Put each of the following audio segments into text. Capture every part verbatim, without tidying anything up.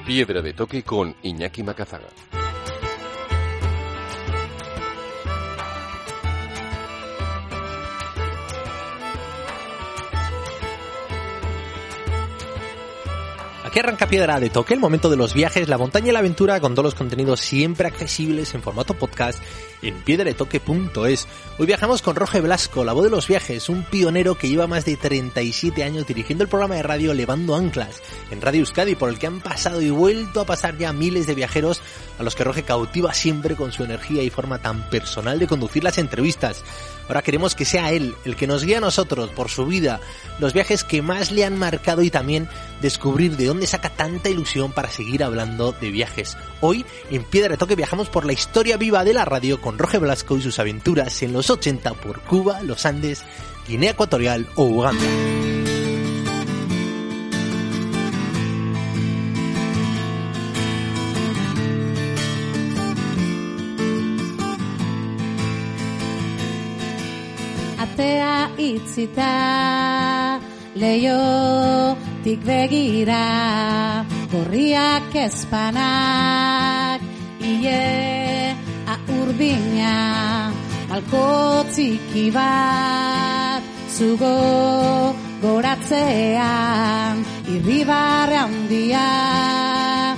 Piedra de Toque con Iñaki Macazaga. Aquí arranca Piedra de Toque, el momento de los viajes, la montaña y la aventura, con todos los contenidos siempre accesibles en formato podcast en piedra de toque punto es. Hoy viajamos con Roge Blasco, la voz de los viajes, un pionero que lleva más de treinta y siete años dirigiendo el programa de radio Levando Anclas en Radio Euskadi, por el que han pasado y vuelto a pasar ya miles de viajeros a los que Roge cautiva siempre con su energía y forma tan personal de conducir las entrevistas. Ahora queremos que sea él el que nos guíe a nosotros por su vida, los viajes que más le han marcado y también descubrir de dónde saca tanta ilusión para seguir hablando de viajes. Hoy, en Piedra de Toque, viajamos por la historia viva de la radio con Roge Blasco y sus aventuras en los ochenta por Cuba, los Andes, Guinea Ecuatorial o Uganda. Atea itzita, leiotik begira, gorriak ezpanak, ile urdina, malko txiki bat, zugo goratzean, irribarre handia,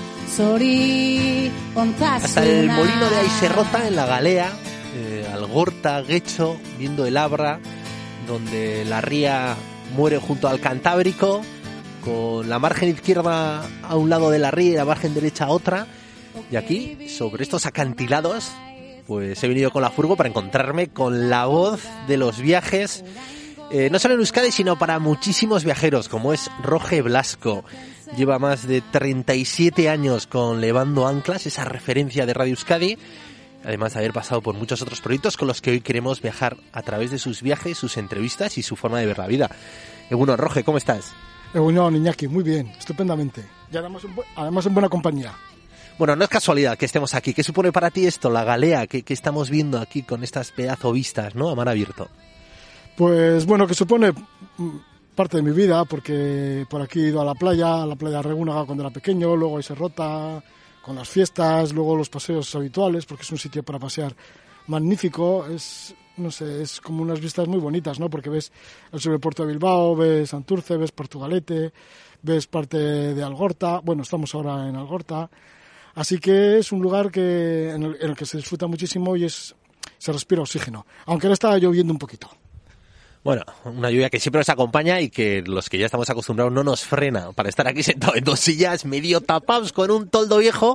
zori ontasuna. Hasta el molino de Aiserrota en la Galea, eh, Algorta, Guecho, viendo el Abra, donde la ría muere junto al Cantábrico, con la margen izquierda a un lado de la ría y la margen derecha a otra. Y aquí, sobre estos acantilados, pues he venido con la furgo para encontrarme con la voz de los viajes, eh, no solo en Euskadi, sino para muchísimos viajeros, como es Roge Blasco. Lleva más de treinta y siete años con Levando Anclas, esa referencia de Radio Euskadi, además de haber pasado por muchos otros proyectos con los que hoy queremos viajar a través de sus viajes, sus entrevistas y su forma de ver la vida. Egunon, Roge, ¿cómo estás? Egunon, Iñaki, muy bien, estupendamente. Y además, además en buena compañía. Bueno, no es casualidad que estemos aquí. ¿Qué supone para ti esto, la Galea, que, que estamos viendo aquí con estas pedazo vistas, ¿no? A mar abierto. Pues bueno, que supone parte de mi vida, porque por aquí he ido a la playa, a la playa Regúnaga cuando era pequeño, luego a Aiserrota, con las fiestas, luego los paseos habituales, porque es un sitio para pasear magnífico. Es, no sé, es como unas vistas muy bonitas, ¿no? Porque ves el sobrepuerto de Bilbao, ves Santurce, ves Portugalete, ves parte de Algorta. Bueno, estamos ahora en Algorta. Así que es un lugar que en el, en el que se disfruta muchísimo y es se respira oxígeno, aunque ahora está lloviendo un poquito. Bueno, una lluvia que siempre nos acompaña y que los que ya estamos acostumbrados no nos frena para estar aquí sentados en dos sillas medio tapados con un toldo viejo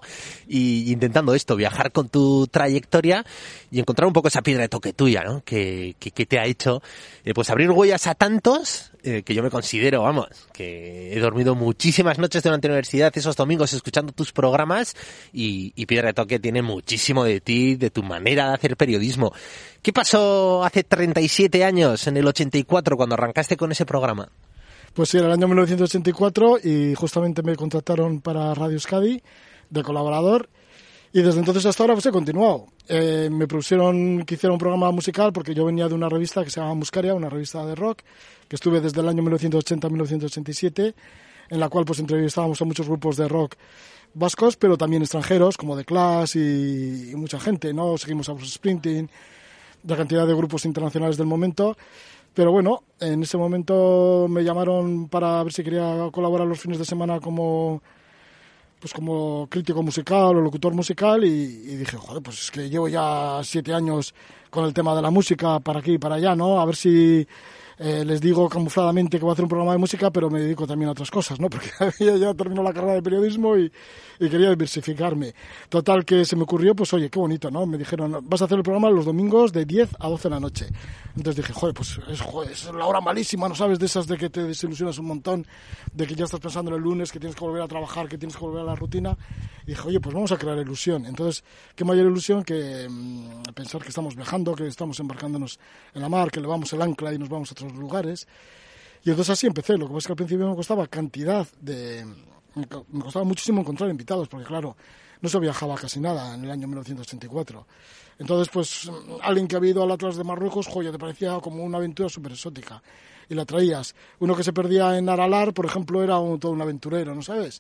y intentando esto, viajar con tu trayectoria y encontrar un poco esa piedra de toque tuya, ¿no? Que, que, que te ha hecho eh, pues abrir huellas a tantos eh, que yo me considero, vamos, que he dormido muchísimas noches durante la universidad, esos domingos escuchando tus programas y, y piedra de toque tiene muchísimo de ti, de tu manera de hacer periodismo. ¿Qué pasó hace treinta y siete años, en el ochenta y cuatro, cuando arrancaste con ese programa? Pues sí, era el año mil novecientos ochenta y cuatro y justamente me contrataron para Radio Euskadi de colaborador y desde entonces hasta ahora pues he continuado. Eh, me propusieron que hiciera un programa musical porque yo venía de una revista que se llama Muscaria, una revista de rock, que estuve desde el año mil novecientos ochenta a mil novecientos ochenta y siete, en la cual pues entrevistábamos a muchos grupos de rock vascos, pero también extranjeros, como The Clash y, y mucha gente, ¿no? Seguimos a Bruce Springsteen, la cantidad de grupos internacionales del momento, pero bueno, en ese momento me llamaron para ver si quería colaborar los fines de semana como pues como crítico musical o locutor musical y, y dije, joder, pues es que llevo ya siete años con el tema de la música para aquí y para allá, ¿no? A ver si eh, les digo camufladamente que voy a hacer un programa de música, pero me dedico también a otras cosas, ¿no? Porque ya, ya terminó la carrera de periodismo y, y quería diversificarme. Total, que se me ocurrió, pues oye, qué bonito, ¿no? Me dijeron, vas a hacer el programa los domingos de diez a doce de la noche. Entonces dije, joder, pues es, joder, es la hora malísima, ¿no sabes? De esas de que te desilusionas un montón, de que ya estás pensando en el lunes, que tienes que volver a trabajar, que tienes que volver a la rutina. Y dije, oye, pues vamos a crear ilusión. Entonces, qué mayor ilusión que mmm, pensar que estamos viajando, que estamos embarcándonos en la mar, que levamos el ancla y nos vamos a otros lugares. Y entonces así empecé. Lo que pasa es que al principio me costaba cantidad de... Me costaba muchísimo encontrar invitados, porque claro, no se viajaba casi nada en el año mil novecientos ochenta y cuatro. Entonces, pues, alguien que había ido al Atlas de Marruecos, joya, te parecía como una aventura súper exótica. Y la traías. Uno que se perdía en Aralar, por ejemplo, era un, todo un aventurero, ¿no sabes?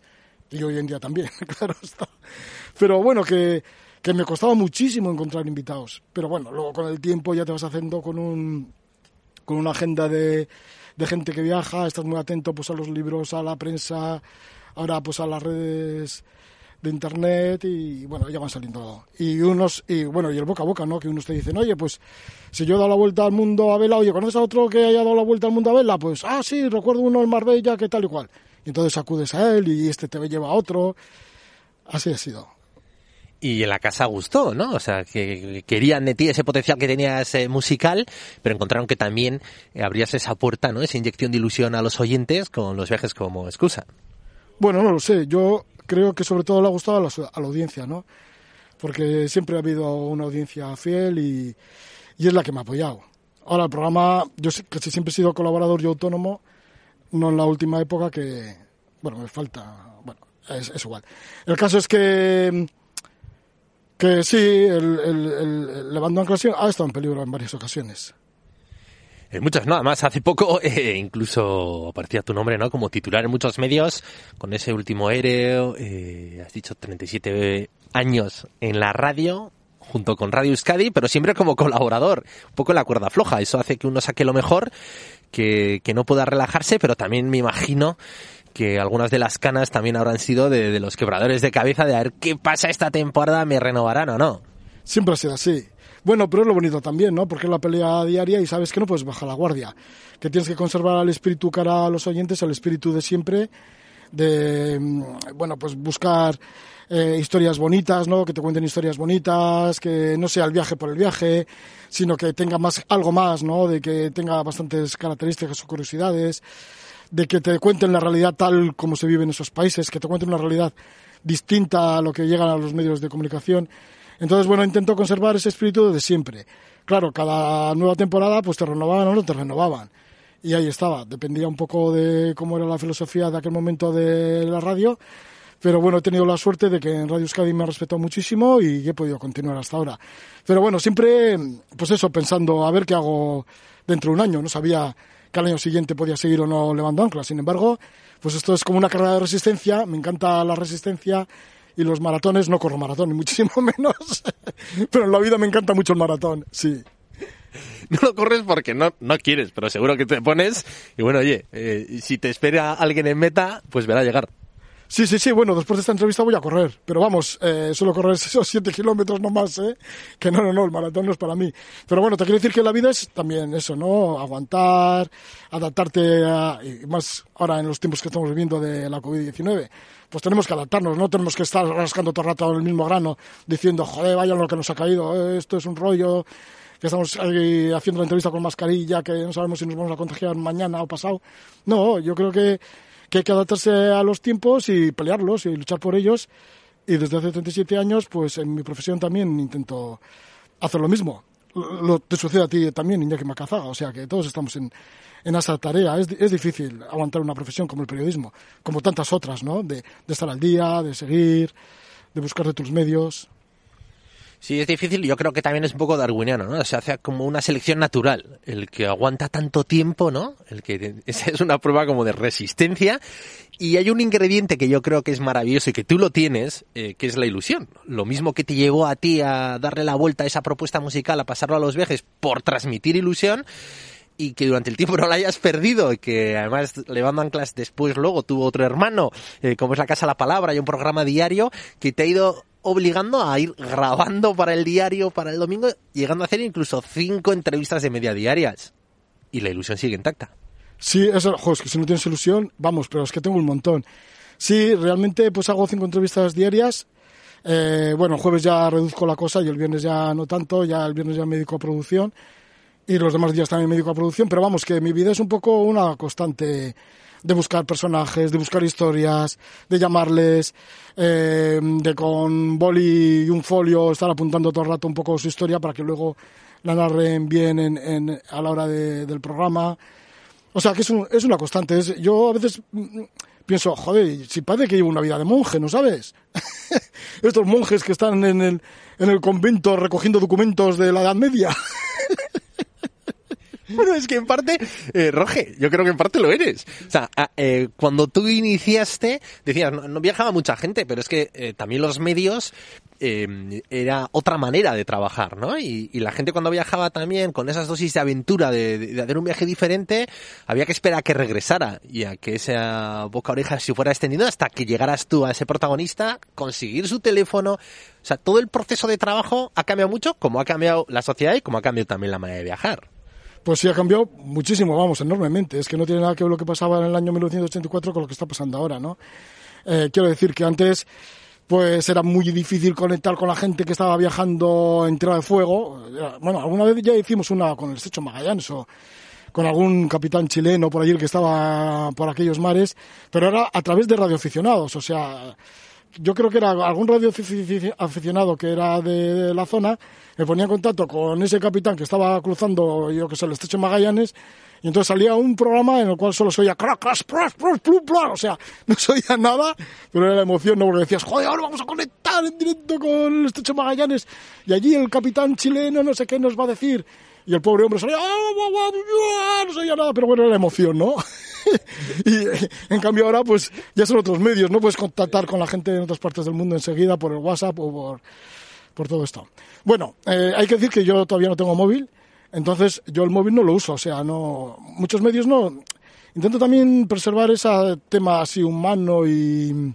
Y hoy en día también, claro está. Pero bueno, que, que me costaba muchísimo encontrar invitados. Pero bueno, luego con el tiempo ya te vas haciendo con un con una agenda de, de gente que viaja, estás muy atento pues a los libros, a la prensa, ahora pues a las redes de internet y bueno, ya van saliendo. Y unos, y bueno, y el boca a boca, ¿no? Que unos te dicen, oye, pues si yo he dado la vuelta al mundo a vela, oye, ¿conoces a otro que haya dado la vuelta al mundo a vela? Pues, ah, sí, recuerdo uno en Marbella, que tal y cual. Y entonces acudes a él y este te lleva a otro. Así ha sido. Y en la casa gustó, ¿no? O sea, que querían de ti ese potencial que tenías eh, musical, pero encontraron que también eh, abrías esa puerta, ¿no? Esa inyección de ilusión a los oyentes con los viajes como excusa. Bueno, no lo sé. Yo creo que sobre todo le ha gustado a la, a la audiencia, ¿no? Porque siempre ha habido una audiencia fiel y, y es la que me ha apoyado. Ahora, el programa, yo casi siempre he sido colaborador y autónomo, no en la última época que, bueno, me falta, bueno, es, es igual. El caso es que, que sí, el, el, el, el Levando Anclas ha estado en peligro en varias ocasiones. En muchas, no, además hace poco eh, incluso aparecía tu nombre, ¿no? Como titular en muchos medios con ese último ERE, eh, has dicho treinta y siete años en la radio, junto con Radio Euskadi, pero siempre como colaborador, un poco en la cuerda floja. Eso hace que uno saque lo mejor, que, que no pueda relajarse, pero también me imagino que algunas de las canas también habrán sido de, de los quebradores de cabeza, de a ver qué pasa esta temporada, me renovarán o no. Siempre ha sido así. Bueno, pero es lo bonito también, ¿no? Porque es la pelea diaria y sabes que no puedes bajar la guardia, que tienes que conservar el espíritu cara a los oyentes, el espíritu de siempre, de, bueno, pues buscar eh, historias bonitas, ¿no? Que te cuenten historias bonitas, que no sea el viaje por el viaje, sino que tenga más, algo más, ¿no? De que tenga bastantes características o curiosidades, de que te cuenten la realidad tal como se vive en esos países, que te cuenten una realidad distinta a lo que llegan a los medios de comunicación. Entonces, bueno, intento conservar ese espíritu de siempre. Claro, cada nueva temporada pues te renovaban o no te renovaban. Y ahí estaba. Dependía un poco de cómo era la filosofía de aquel momento de la radio. Pero bueno, he tenido la suerte de que en Radio Euskadi me ha respetado muchísimo y he podido continuar hasta ahora. Pero bueno, siempre, pues eso, pensando a ver qué hago dentro de un año. No sabía que al año siguiente podía seguir o no Levando Anclas. Sin embargo, pues esto es como una carrera de resistencia. Me encanta la resistencia. Y los maratones, no corro maratón, ni muchísimo menos. Pero en la vida me encanta mucho el maratón, sí. No lo corres porque no, no quieres, pero seguro que te pones. Y bueno, oye, eh, si te espera alguien en meta, pues verá llegar. Sí, sí, sí, bueno, después de esta entrevista voy a correr. Pero vamos, eh, suelo correr esos siete kilómetros nomás, ¿eh? Que no, no, no, el maratón no es para mí. Pero bueno, te quiero decir que la vida es también eso, ¿no? Aguantar, adaptarte a... Y más ahora en los tiempos que estamos viviendo de la covid diecinueve. Pues tenemos que adaptarnos, no tenemos que estar rascando todo el rato el mismo grano, diciendo, joder, vaya lo que nos ha caído, esto es un rollo, que estamos ahí haciendo la entrevista con mascarilla, que no sabemos si nos vamos a contagiar mañana o pasado. No, yo creo que, que hay que adaptarse a los tiempos y pelearlos y luchar por ellos. Y desde hace treinta y siete años, pues en mi profesión también intento hacer lo mismo. Lo te sucede a ti también, Iñaki Macazaga, o sea que todos estamos en, en esa tarea. Es, es difícil aguantar una profesión como el periodismo, como tantas otras, ¿no? De, de estar al día, de seguir, de buscar de tus medios. Sí, es difícil y yo creo que también es un poco darwiniano, ¿no? Se hace como una selección natural. El que aguanta tanto tiempo, ¿no? El que esa es una prueba como de resistencia. Y hay un ingrediente que yo creo que es maravilloso y que tú lo tienes, eh, que es la ilusión. Lo mismo que te llevó a ti a darle la vuelta a esa propuesta musical, a pasarlo a los viajes por transmitir ilusión, y que durante el tiempo no la hayas perdido, y que además Levando Anclas después luego tuvo otro hermano, eh, como es La Casa a la Palabra, y un programa diario que te ha ido obligando a ir grabando para el diario, para el domingo, llegando a hacer incluso cinco entrevistas de media diarias. Y la ilusión sigue intacta. Sí, eso, jo, es que si no tienes ilusión, vamos, pero es que tengo un montón. Sí, realmente pues hago cinco entrevistas diarias. Eh, bueno, el jueves ya reduzco la cosa y el viernes ya no tanto, ya el viernes ya me dedico a producción. Y los demás días también me dedico a producción, pero vamos, que mi vida es un poco una constante de buscar personajes, de buscar historias, de llamarles, eh, de con boli y un folio estar apuntando todo el rato un poco su historia para que luego la narren bien en, en, a la hora de, del programa. O sea, que es, un, es una constante. Es, yo a veces pienso, joder, si parece que llevo una vida de monje, ¿no sabes? Estos monjes que están en el, en el convento recogiendo documentos de la Edad Media. Bueno, es que en parte, eh, Roge, yo creo que en parte lo eres. O sea, a, eh, cuando tú iniciaste, decías, no, no viajaba mucha gente, pero es que eh, también los medios eh, era otra manera de trabajar, ¿no? Y, y la gente cuando viajaba también con esas dosis de aventura, de, de, de hacer un viaje diferente, había que esperar a que regresara y a que esa boca a oreja se fuera extendiendo hasta que llegaras tú a ese protagonista, conseguir su teléfono. O sea, todo el proceso de trabajo ha cambiado mucho, como ha cambiado la sociedad y como ha cambiado también la manera de viajar. Pues sí, ha cambiado muchísimo, vamos, enormemente. Es que no tiene nada que ver lo que pasaba en el año mil novecientos ochenta y cuatro con lo que está pasando ahora, ¿no? Eh, quiero decir que antes, pues era muy difícil conectar con la gente que estaba viajando en tierra de fuego. Bueno, alguna vez ya hicimos una con el Estrecho Magallanes o con algún capitán chileno por allí que estaba por aquellos mares, pero era a través de radioaficionados, o sea, yo creo que era algún radioaficionado que era de la zona, me ponía en contacto con ese capitán que estaba cruzando, yo que sé, el Estrecho Magallanes, y entonces salía un programa en el cual solo se oía crack, crash, crash, crash, plum, plum, o sea, no se oía nada, pero era la emoción, ¿no? Porque decías, joder, ahora vamos a conectar en directo con el Estrecho Magallanes, y allí el capitán chileno no sé qué nos va a decir, y el pobre hombre salía, no se oía nada, pero bueno, era la emoción, ¿no? Y en cambio ahora pues ya son otros medios, no puedes contactar con la gente en otras partes del mundo enseguida por el WhatsApp o por, por todo esto. Bueno, eh, hay que decir que yo todavía no tengo móvil, entonces yo el móvil no lo uso, o sea, no, muchos medios no. Intento también preservar ese tema así humano y,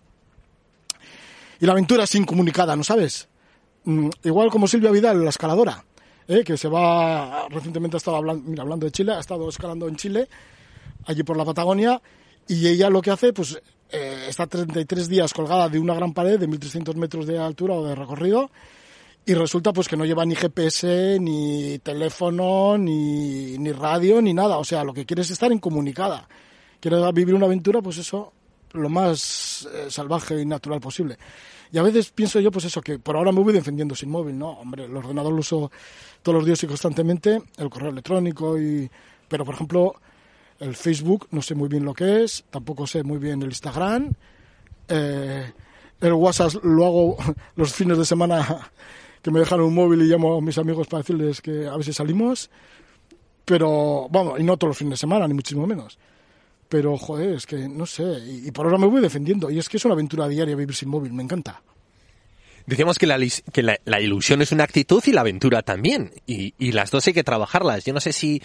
y la aventura así incomunicada, ¿no sabes? Mm, igual como Silvia Vidal, la escaladora, ¿eh? Que se va, recientemente ha estado hablando, mira, hablando de Chile, ha estado escalando en Chile, allí por la Patagonia, y ella lo que hace, pues, eh, está treinta y tres días colgada de una gran pared de mil trescientos metros de altura o de recorrido, y resulta pues que no lleva ni G P S, ni teléfono, ni, ni radio, ni nada. O sea, lo que quiere es estar incomunicada. Quiere vivir una aventura, pues eso, lo más eh, salvaje y natural posible. Y a veces pienso yo, pues eso, que por ahora me voy defendiendo sin móvil, ¿no? Hombre, el ordenador lo uso todos los días y constantemente, el correo electrónico, y pero por ejemplo, el Facebook no sé muy bien lo que es, tampoco sé muy bien el Instagram, eh, el WhatsApp lo hago los fines de semana que me dejan un móvil y llamo a mis amigos para decirles que a ver si salimos, pero vamos, y no todos los fines de semana, ni muchísimo menos. Pero, joder, es que no sé, y, y por ahora me voy defendiendo, y es que es una aventura diaria vivir sin móvil, me encanta. Decíamos que, la, que la, la ilusión es una actitud y la aventura también, y, y las dos hay que trabajarlas. Yo no sé si,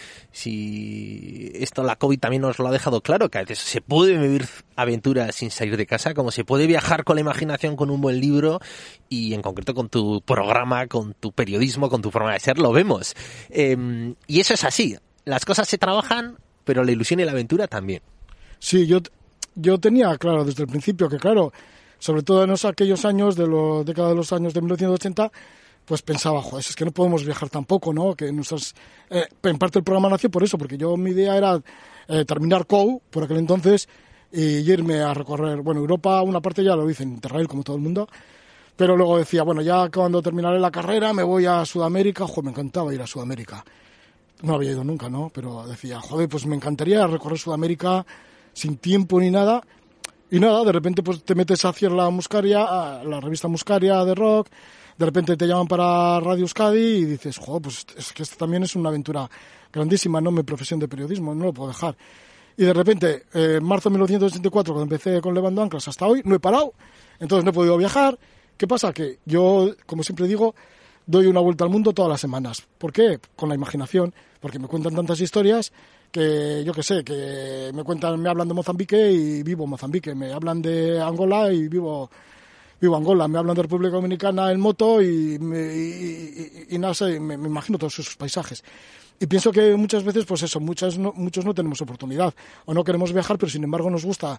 si esto la COVID también nos lo ha dejado claro, que a veces se puede vivir aventuras sin salir de casa, como se puede viajar con la imaginación con un buen libro, y en concreto con tu programa, con tu periodismo, con tu forma de ser, lo vemos. Eh, y eso es así, las cosas se trabajan, pero la ilusión y la aventura también. Sí, yo, yo tenía claro desde el principio que, claro, sobre todo en esos, aquellos años, de la década de los años de mil novecientos ochenta, pues pensaba, joder, es que no podemos viajar tampoco, ¿no? Que nuestras, eh, en parte el programa nació por eso, porque yo mi idea era eh, terminar C O U por aquel entonces y irme a recorrer, bueno, Europa, una parte ya lo hice en Interrail, como todo el mundo, pero luego decía, bueno, ya cuando terminaré la carrera me voy a Sudamérica, joder, me encantaba ir a Sudamérica. No había ido nunca, ¿no? Pero decía, joder, pues me encantaría recorrer Sudamérica sin tiempo ni nada. Y nada, de repente pues te metes a hacer la Muscaria, a la revista Muscaria de rock, de repente te llaman para Radio Euskadi y dices, joder, pues es que esto también es una aventura grandísima, ¿no? Mi profesión de periodismo, no lo puedo dejar. Y de repente, en eh, marzo de mil novecientos ochenta y cuatro, cuando empecé con Levando Anclas, hasta hoy no he parado, entonces no he podido viajar. ¿Qué pasa? Que yo, como siempre digo, doy una vuelta al mundo todas las semanas. ¿Por qué? Con la imaginación, porque me cuentan tantas historias que yo qué sé, que me cuentan, me hablan de Mozambique y vivo Mozambique, me hablan de Angola y vivo vivo Angola, me hablan de República Dominicana en moto y, me, y, y, y nada, sé, me, me imagino todos esos paisajes. Y pienso que muchas veces, pues eso, muchas no, muchos no tenemos oportunidad o no queremos viajar, pero sin embargo nos gusta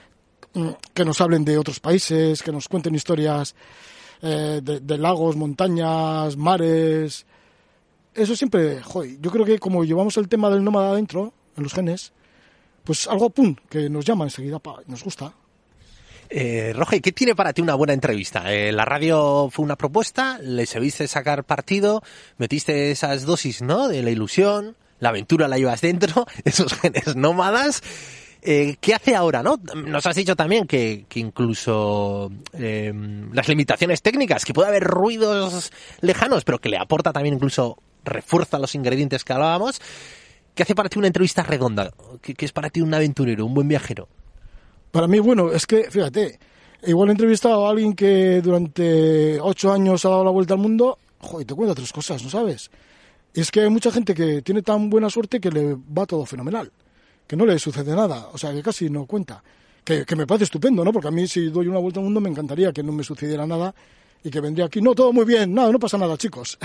que nos hablen de otros países, que nos cuenten historias eh, de, de lagos, montañas, mares. Eso siempre, joder, yo creo que como llevamos el tema del nómada adentro, en los genes, pues algo, pum, que nos llama enseguida, pa, nos gusta. Eh, Roge, ¿qué tiene para ti una buena entrevista? Eh, la radio fue una propuesta, le sabiste sacar partido, metiste esas dosis, ¿no? De la ilusión, la aventura la llevas dentro, esos genes nómadas. Eh, ¿Qué hace ahora, no? Nos has dicho también que, que incluso eh, las limitaciones técnicas, que puede haber ruidos lejanos, pero que le aporta también incluso refuerza los ingredientes que hablábamos. ¿Qué hace para ti una entrevista redonda? ¿Qué, qué es para ti un aventurero, un buen viajero? Para mí, bueno, es que, fíjate, igual he entrevistado a alguien que durante ocho años ha dado la vuelta al mundo, joder, te cuenta tres cosas, ¿no sabes? Y es que hay mucha gente que tiene tan buena suerte que le va todo fenomenal, que no le sucede nada, o sea, que casi no cuenta. Que, que me parece estupendo, ¿no? Porque a mí, si doy una vuelta al mundo, me encantaría que no me sucediera nada y que vendría aquí, no, todo muy bien, nada, no pasa nada, chicos.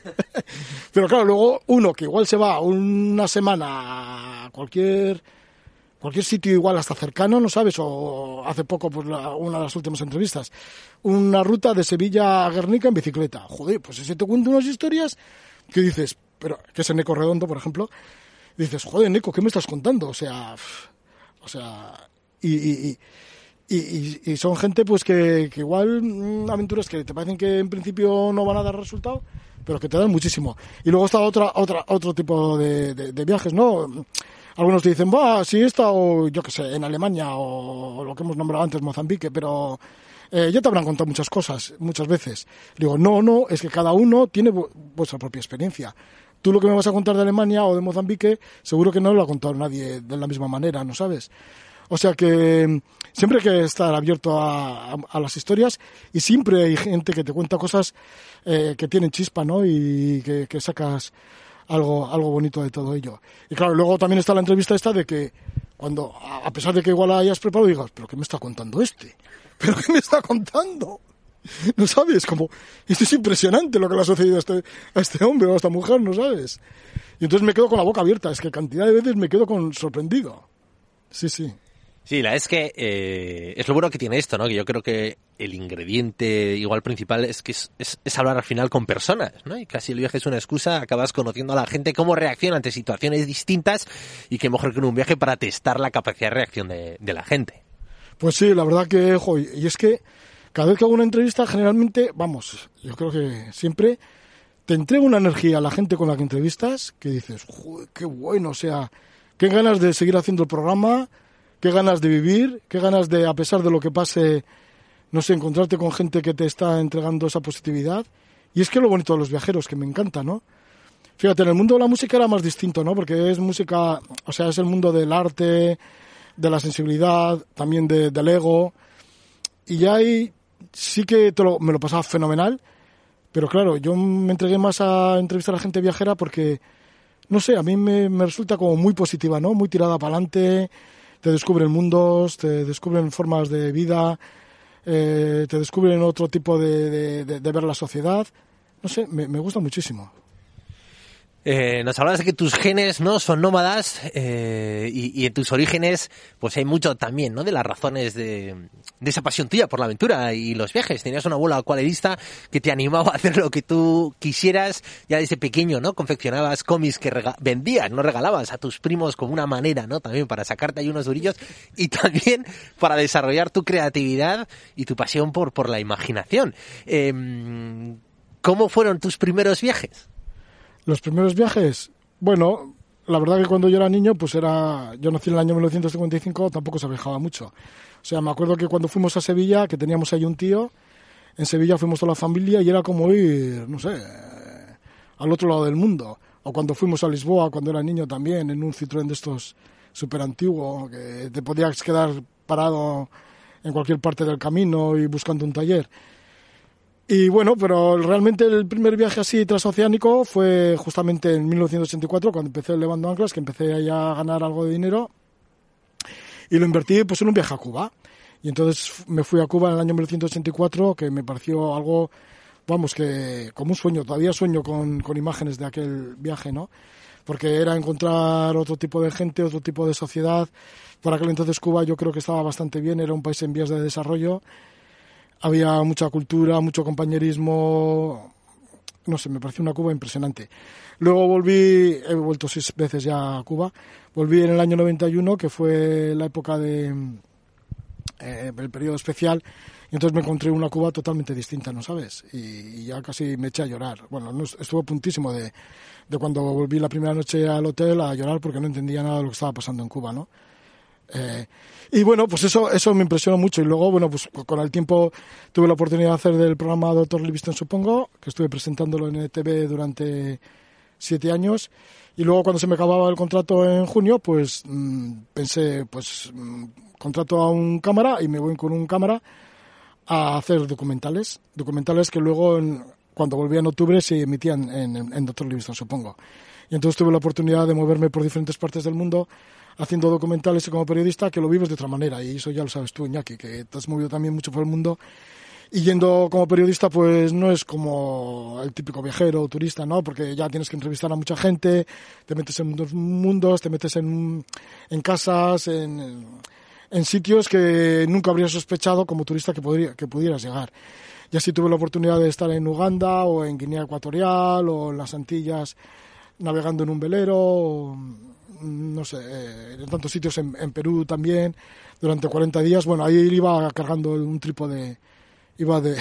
Pero claro, luego uno que igual se va una semana a cualquier, cualquier sitio igual hasta cercano, ¿no sabes? O hace poco, pues la, una de las últimas entrevistas, una ruta de Sevilla a Guernica en bicicleta. Joder, pues ese te cuenta unas historias que dices, pero que es en Neco Redondo, por ejemplo, dices, joder, Neco, ¿qué me estás contando? O sea, o sea... Y, y, y, y, y son gente pues que, que igual mmm, aventuras que te parecen que en principio no van a dar resultado, pero que te dan muchísimo. Y luego está otra otra otro tipo de, de, de viajes, ¿no? Algunos te dicen, va, si he estado, yo qué sé, en Alemania o, o lo que hemos nombrado antes, Mozambique, pero eh, ya te habrán contado muchas cosas, muchas veces. Digo, no, no, es que cada uno tiene vu- vuestra propia experiencia. Tú lo que me vas a contar de Alemania o de Mozambique, seguro que no lo ha contado nadie de la misma manera, ¿no sabes? O sea que siempre hay que estar abierto a, a, a las historias y siempre hay gente que te cuenta cosas eh, que tienen chispa, ¿no? Y que, que sacas algo algo bonito de todo ello. Y claro, luego también está la entrevista esta de que cuando, a pesar de que igual la hayas preparado, digas, ¿pero qué me está contando este? ¿Pero qué me está contando? ¿No sabes? Como, esto es impresionante lo que le ha sucedido a este, a este hombre o a esta mujer, ¿no sabes? Y entonces me quedo con la boca abierta, es que cantidad de veces me quedo con sorprendido. Sí, sí. Sí, la es que eh, es lo bueno que tiene esto, ¿no? Que yo creo que el ingrediente igual principal es que es, es, es hablar al final con personas, ¿no? Y casi el viaje es una excusa, acabas conociendo a la gente cómo reacciona ante situaciones distintas y qué mejor que en un viaje para testar la capacidad de reacción de, de la gente. Pues sí, la verdad que, jo, y es que cada vez que hago una entrevista, generalmente, vamos, yo creo que siempre te entrega una energía a la gente con la que entrevistas que dices, joder, qué bueno, o sea, qué ganas de seguir haciendo el programa, qué ganas de vivir, qué ganas de, a pesar de lo que pase, no sé, encontrarte con gente que te está entregando esa positividad. Y es que lo bonito de los viajeros, que me encanta, ¿no? Fíjate, en el mundo de la música era más distinto, ¿no? Porque es música, o sea, es el mundo del arte, de la sensibilidad, también de, del ego. Y ya ahí sí que te lo, me lo pasaba fenomenal, pero claro, yo me entregué más a entrevistar a gente viajera porque, no sé, a mí me, me resulta como muy positiva, ¿no? Muy tirada para adelante. Te descubren mundos, te descubren formas de vida, eh, te descubren otro tipo de, de, de, de ver la sociedad. No sé, me, me gusta muchísimo. Eh, nos hablabas de que tus genes no son nómadas eh, y, y en tus orígenes pues hay mucho también, ¿no? De las razones de, de esa pasión tuya por la aventura y los viajes. Tenías un abuelo acuarelista que te animaba a hacer lo que tú quisieras ya desde pequeño, ¿no? Confeccionabas cómics que rega- vendías, no regalabas a tus primos como una manera, ¿no? También para sacarte ahí unos durillos y también para desarrollar tu creatividad y tu pasión por, por la imaginación. Eh, ¿Cómo fueron tus primeros viajes? Los primeros viajes, bueno, la verdad que cuando yo era niño, pues era, yo nací en el año mil novecientos cincuenta y cinco, tampoco se viajaba mucho. O sea, me acuerdo que cuando fuimos a Sevilla, que teníamos ahí un tío, en Sevilla fuimos toda la familia y era como ir, no sé, al otro lado del mundo. O cuando fuimos a Lisboa, cuando era niño también, en un Citroën de estos súper antiguo, que te podías quedar parado en cualquier parte del camino y buscando un taller. Y bueno, pero realmente el primer viaje así transoceánico fue justamente en mil novecientos ochenta y cuatro, cuando empecé levando anclas, que empecé ahí a ganar algo de dinero y lo invertí pues en un viaje a Cuba. Y entonces me fui a Cuba en el año mil novecientos ochenta y cuatro, que me pareció algo, vamos, que como un sueño, todavía sueño con, con imágenes de aquel viaje, ¿no? Porque era encontrar otro tipo de gente, otro tipo de sociedad. Por aquel entonces Cuba yo creo que estaba bastante bien, era un país en vías de desarrollo. Había mucha cultura, mucho compañerismo, no sé, me pareció una Cuba impresionante. Luego volví, he vuelto seis veces ya a Cuba, volví en el año noventa y uno, que fue la época de eh, el periodo especial, y entonces me encontré una Cuba totalmente distinta, ¿no sabes? Y, y ya casi me eché a llorar. Bueno, no, estuvo a puntísimo de, de cuando volví la primera noche al hotel a llorar porque no entendía nada de lo que estaba pasando en Cuba, ¿no? Eh, y bueno, pues eso eso me impresionó mucho. Y luego, bueno, pues con el tiempo tuve la oportunidad de hacer del programa Doctor Livingston, supongo, que estuve presentándolo en E T V durante siete años. Y luego cuando se me acababa el contrato en junio, pues mmm, pensé, pues mmm, contrato a un cámara y me voy con un cámara a hacer documentales. Documentales que luego, en, cuando volví en octubre, se emitían en, en, en Doctor Livingstone, supongo. Y entonces tuve la oportunidad de moverme por diferentes partes del mundo haciendo documentales y como periodista, que lo vives de otra manera. Y eso ya lo sabes tú, Iñaki, que te has movido también mucho por el mundo. Y yendo como periodista, pues no es como el típico viajero o turista, ¿no? Porque ya tienes que entrevistar a mucha gente, te metes en dos mundos, te metes en, en casas, en, en sitios que nunca habrías sospechado como turista que, podría, que pudieras llegar. Y así tuve la oportunidad de estar en Uganda o en Guinea Ecuatorial o en las Antillas navegando en un velero, o, no sé, en tantos sitios, en, en Perú también, durante cuarenta días. Bueno, ahí iba cargando un trípode. Iba de...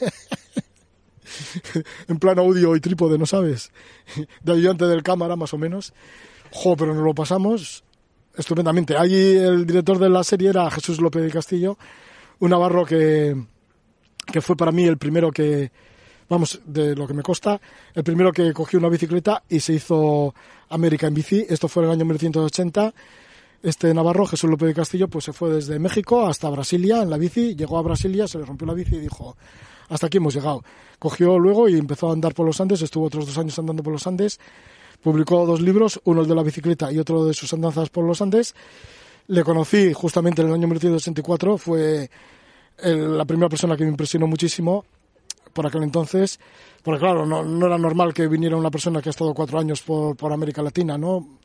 en plan audio y trípode, ¿no sabes? De ayudante del cámara, más o menos. Jo, pero nos lo pasamos estupendamente. Allí el director de la serie era Jesús López de Castillo, un navarro que, que fue para mí el primero que, vamos, de lo que me consta, el primero que cogió una bicicleta y se hizo América en bici. Esto fue en el año mil novecientos ochenta. Este navarro, Jesús López de Castillo, pues se fue desde México hasta Brasilia en la bici, llegó a Brasilia, se le rompió la bici y dijo, hasta aquí hemos llegado. Cogió luego y empezó a andar por los Andes, estuvo otros dos años andando por los Andes, publicó dos libros, uno el de la bicicleta y otro de sus andanzas por los Andes. Le conocí justamente en el año mil novecientos ochenta y cuatro, fue el, la primera persona que me impresionó muchísimo por aquel entonces, porque claro, no, no era normal que viniera una persona que ha estado cuatro años por, por América Latina, ¿no?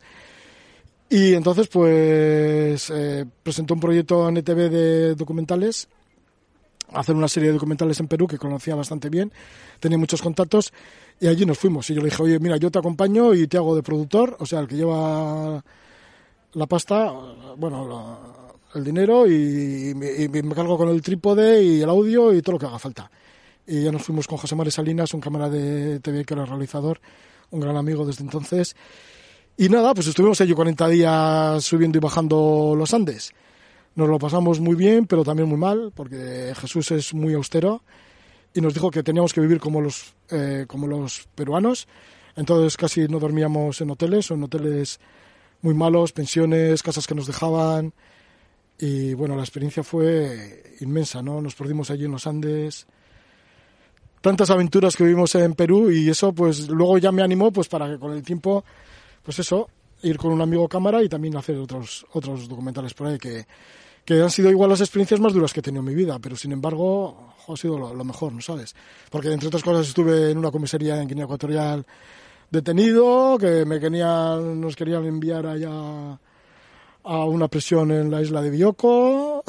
Y entonces, pues, eh, presentó un proyecto en E T V de documentales, hacer una serie de documentales en Perú que conocía bastante bien, tenía muchos contactos, y allí nos fuimos. Y yo le dije, oye, mira, yo te acompaño y te hago de productor, o sea, el que lleva la pasta, bueno, la, el dinero, y, y, y me cargo con el trípode y el audio y todo lo que haga falta. Y ya nos fuimos con José María Salinas, un cámara de T V que era realizador, un gran amigo desde entonces. Y nada, pues estuvimos allí cuarenta días subiendo y bajando los Andes. Nos lo pasamos muy bien, pero también muy mal, porque Jesús es muy austero y nos dijo que teníamos que vivir como los, eh, como los peruanos. Entonces casi no dormíamos en hoteles o en hoteles muy malos, pensiones, casas que nos dejaban. Y bueno, la experiencia fue inmensa, ¿no? Nos perdimos allí en los Andes. Tantas aventuras que vivimos en Perú y eso pues luego ya me animó pues para que con el tiempo... Pues eso, ir con un amigo cámara y también hacer otros otros documentales por ahí que, que han sido igual las experiencias más duras que he tenido en mi vida, pero sin embargo ha sido lo, lo mejor, ¿no sabes? Porque entre otras cosas estuve en una comisaría en Guinea Ecuatorial detenido, que me querían, nos querían enviar allá a una prisión en la isla de Bioko.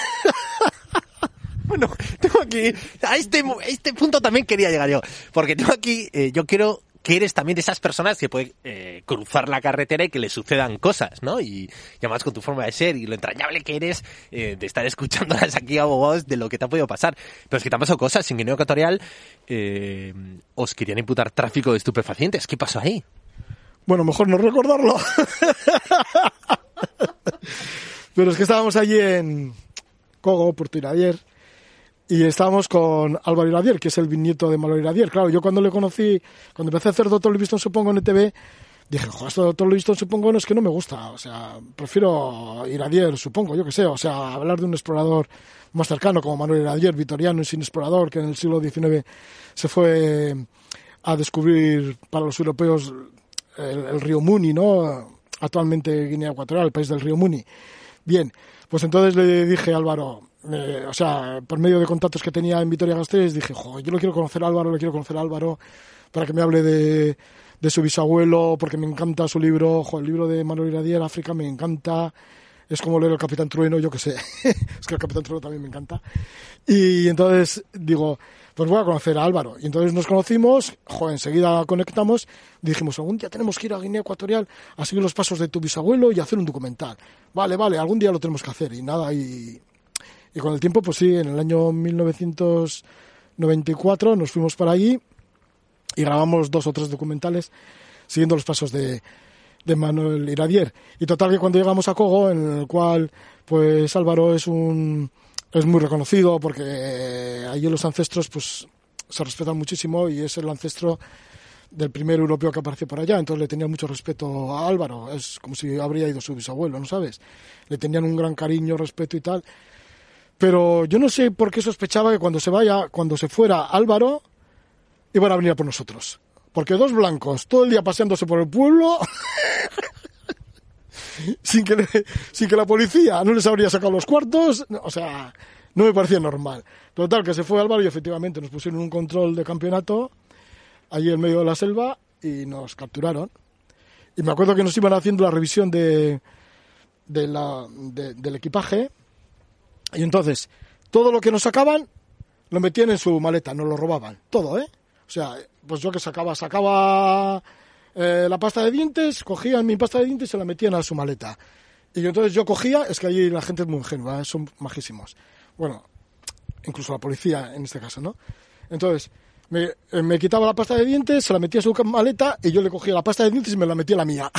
Bueno, tengo aquí, a este, a este punto también quería llegar yo, porque tengo aquí, eh, yo quiero... que eres también de esas personas que puede eh, cruzar la carretera y que le sucedan cosas, ¿no? Y, y además con tu forma de ser y lo entrañable que eres eh, de estar escuchándolas aquí a abogados de lo que te ha podido pasar. Pero es que te han pasado cosas. En Guinea Ecuatorial eh, os querían imputar tráfico de estupefacientes. ¿Qué pasó ahí? Bueno, mejor no recordarlo. Pero es que estábamos allí en Cogo, Puerto Iradier, y estábamos con Álvaro Iradier, que es el bisnieto de Manuel Iradier. Claro, yo cuando le conocí, cuando empecé a hacer Doctor Livingstone, supongo, en E T V, dije, joder, esto de Doctor Livingstone, supongo, no es que no me gusta. O sea, prefiero Iradier, supongo, yo que sé. O sea, hablar de un explorador más cercano como Manuel Iradier, vitoriano y sin explorador, que en el siglo diecinueve se fue a descubrir para los europeos el, el río Muni, ¿no? Actualmente Guinea Ecuatorial, el país del río Muni. Bien, pues entonces le dije a Álvaro... Eh, o sea, por medio de contactos que tenía en Vitoria-Gasteiz, dije, jo, yo lo quiero conocer a Álvaro, le quiero conocer a Álvaro para que me hable de, de su bisabuelo, porque me encanta su libro, jo, el libro de Manuel Iradier, África, me encanta, es como leer el Capitán Trueno, yo qué sé, es que el Capitán Trueno también me encanta. Y entonces digo, pues voy a conocer a Álvaro. Y entonces nos conocimos, jo, enseguida conectamos, dijimos, algún día tenemos que ir a Guinea Ecuatorial a seguir los pasos de tu bisabuelo y hacer un documental. Vale, vale, algún día lo tenemos que hacer. Y nada, y... Y con el tiempo, pues sí, en el año mil novecientos noventa y cuatro nos fuimos para allí y grabamos dos o tres documentales siguiendo los pasos de, de Manuel Iradier. Y total que cuando llegamos a Cogo, en el cual pues Álvaro es un es muy reconocido porque allí los ancestros pues se respetan muchísimo y es el ancestro del primer europeo que apareció por allá, entonces le tenían mucho respeto a Álvaro, es como si habría ido su bisabuelo, ¿no sabes? Le tenían un gran cariño, respeto y tal, pero yo no sé por qué sospechaba que cuando se vaya, cuando se fuera Álvaro, iban a venir a por nosotros, porque dos blancos, todo el día paseándose por el pueblo, sin que le, sin que la policía no les habría sacado los cuartos, o sea, no me parecía normal. Total, que se fue Álvaro y efectivamente nos pusieron un control de campeonato allí en medio de la selva y nos capturaron. Y me acuerdo que nos iban haciendo la revisión de, de la, de, del equipaje y entonces todo lo que nos sacaban lo metían en su maleta, nos lo robaban, todo, ¿eh? O sea, pues yo que sacaba, sacaba eh, la pasta de dientes, cogían mi pasta de dientes y se la metían a su maleta. Y entonces yo cogía, es que allí la gente es muy ingenua, ¿eh? Son majísimos. Bueno, incluso la policía en este caso, ¿no? Entonces, me, me quitaba la pasta de dientes, se la metía a su maleta y yo le cogía la pasta de dientes y me la metía a la mía.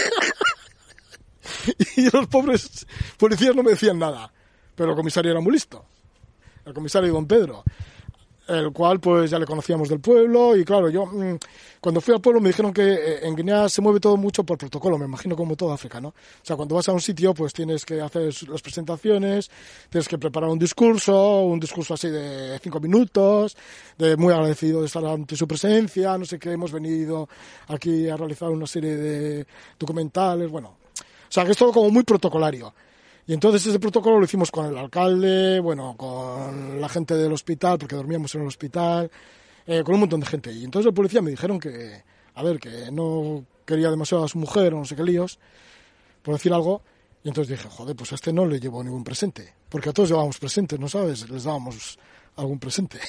Y los pobres policías no me decían nada. Pero el comisario era muy listo. El comisario don Pedro, el cual pues ya le conocíamos del pueblo y claro, yo mmm, cuando fui al pueblo me dijeron que eh, en Guinea se mueve todo mucho por protocolo, me imagino como toda África, ¿no? O sea, cuando vas a un sitio pues tienes que hacer las presentaciones, tienes que preparar un discurso, un discurso así de cinco minutos, de muy agradecido de estar ante su presencia, no sé qué, hemos venido aquí a realizar una serie de documentales, bueno, o sea, que es todo como muy protocolario. Y entonces ese protocolo lo hicimos con el alcalde, bueno, con la gente del hospital, porque dormíamos en el hospital, eh, con un montón de gente. Y entonces el policía me dijeron que, a ver, que no quería demasiado a su mujer o no sé qué líos, por decir algo. Y entonces dije, joder, pues a este no le llevo ningún presente. Porque a todos llevábamos presentes, ¿no sabes? Les dábamos algún presente.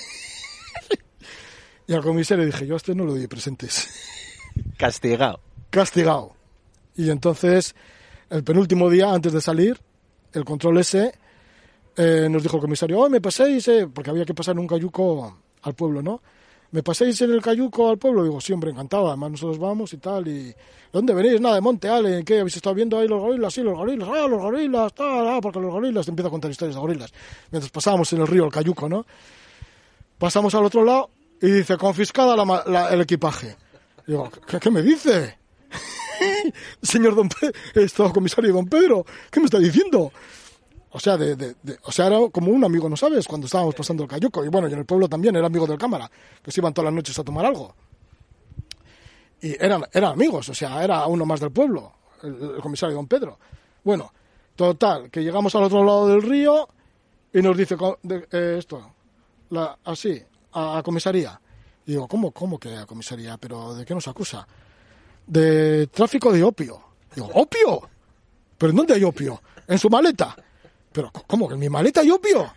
Y al comisario dije, yo a este no le doy presentes. Castigado. Castigado. Y entonces, el penúltimo día, antes de salir, el control ese, eh, nos dijo el comisario, oh, me paséis, eh, porque había que pasar en un cayuco al pueblo, ¿no? ¿Me paséis en el cayuco al pueblo? Digo, sí, hombre, encantado, además nosotros vamos y tal, y ¿de dónde venís? Nada, de Monte Ale, ¿qué? ¿Habéis estado viendo ahí los gorilas? Sí, los gorilas, ah, los gorilas, tal, ah, porque los gorilas, te empiezo a contar historias de gorilas, mientras pasábamos en el río el cayuco, ¿no? Pasamos al otro lado y dice, confiscada la, la, el equipaje. Digo, ¿qué, qué me dice? Señor don Pedro, esto comisario don Pedro, ¿qué me está diciendo? O sea, de, de, de, o sea, era como un amigo, ¿no sabes? Cuando estábamos pasando el cayuco. Y bueno, y en el pueblo también era amigo del cámara, que se iban todas las noches a tomar algo. Y eran, eran amigos, o sea, era uno más del pueblo, el, el comisario don Pedro. Bueno, total, que llegamos al otro lado del río y nos dice de, eh, esto, la, así, a, a comisaría. Y digo, ¿cómo, cómo que a comisaría? ¿Pero de qué nos acusa? De tráfico de opio. Digo, ¿opio? ¿Pero en dónde hay opio? En su maleta. Pero, ¿cómo que en mi maleta hay opio?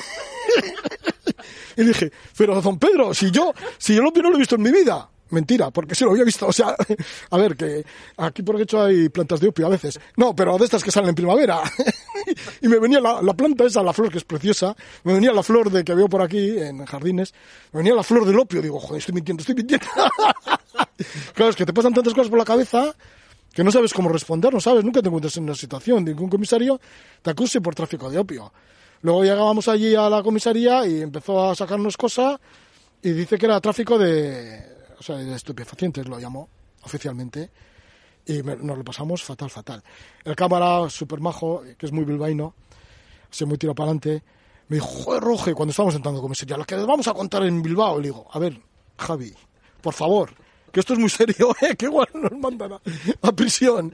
Y dije, pero don Pedro, si yo, si yo el opio no lo he visto en mi vida. Mentira, porque sí lo había visto. O sea, a ver, que aquí por hecho hay plantas de opio a veces. No, pero de estas que salen en primavera. Y me venía la, la planta esa, la flor que es preciosa, me venía la flor de que veo por aquí en jardines, me venía la flor del opio. Digo, joder, estoy mintiendo, estoy mintiendo. Claro, es que te pasan tantas cosas por la cabeza que no sabes cómo responder, no sabes, nunca te encuentras en una situación de que un comisario te acuse por tráfico de opio. Luego llegábamos allí a la comisaría y empezó a sacarnos cosas y dice que era tráfico de, o sea, de estupefacientes, lo llamó oficialmente, y me, nos lo pasamos fatal, fatal. El cámara, súper majo, que es muy bilbaíno, se muy tirado para adelante, me dijo, joder, Roge, cuando estábamos entrando a comisaría, lo que les vamos a contar en Bilbao, le digo, a ver, Javi, por favor, que esto es muy serio, ¿eh? Que igual nos mandan a, a prisión.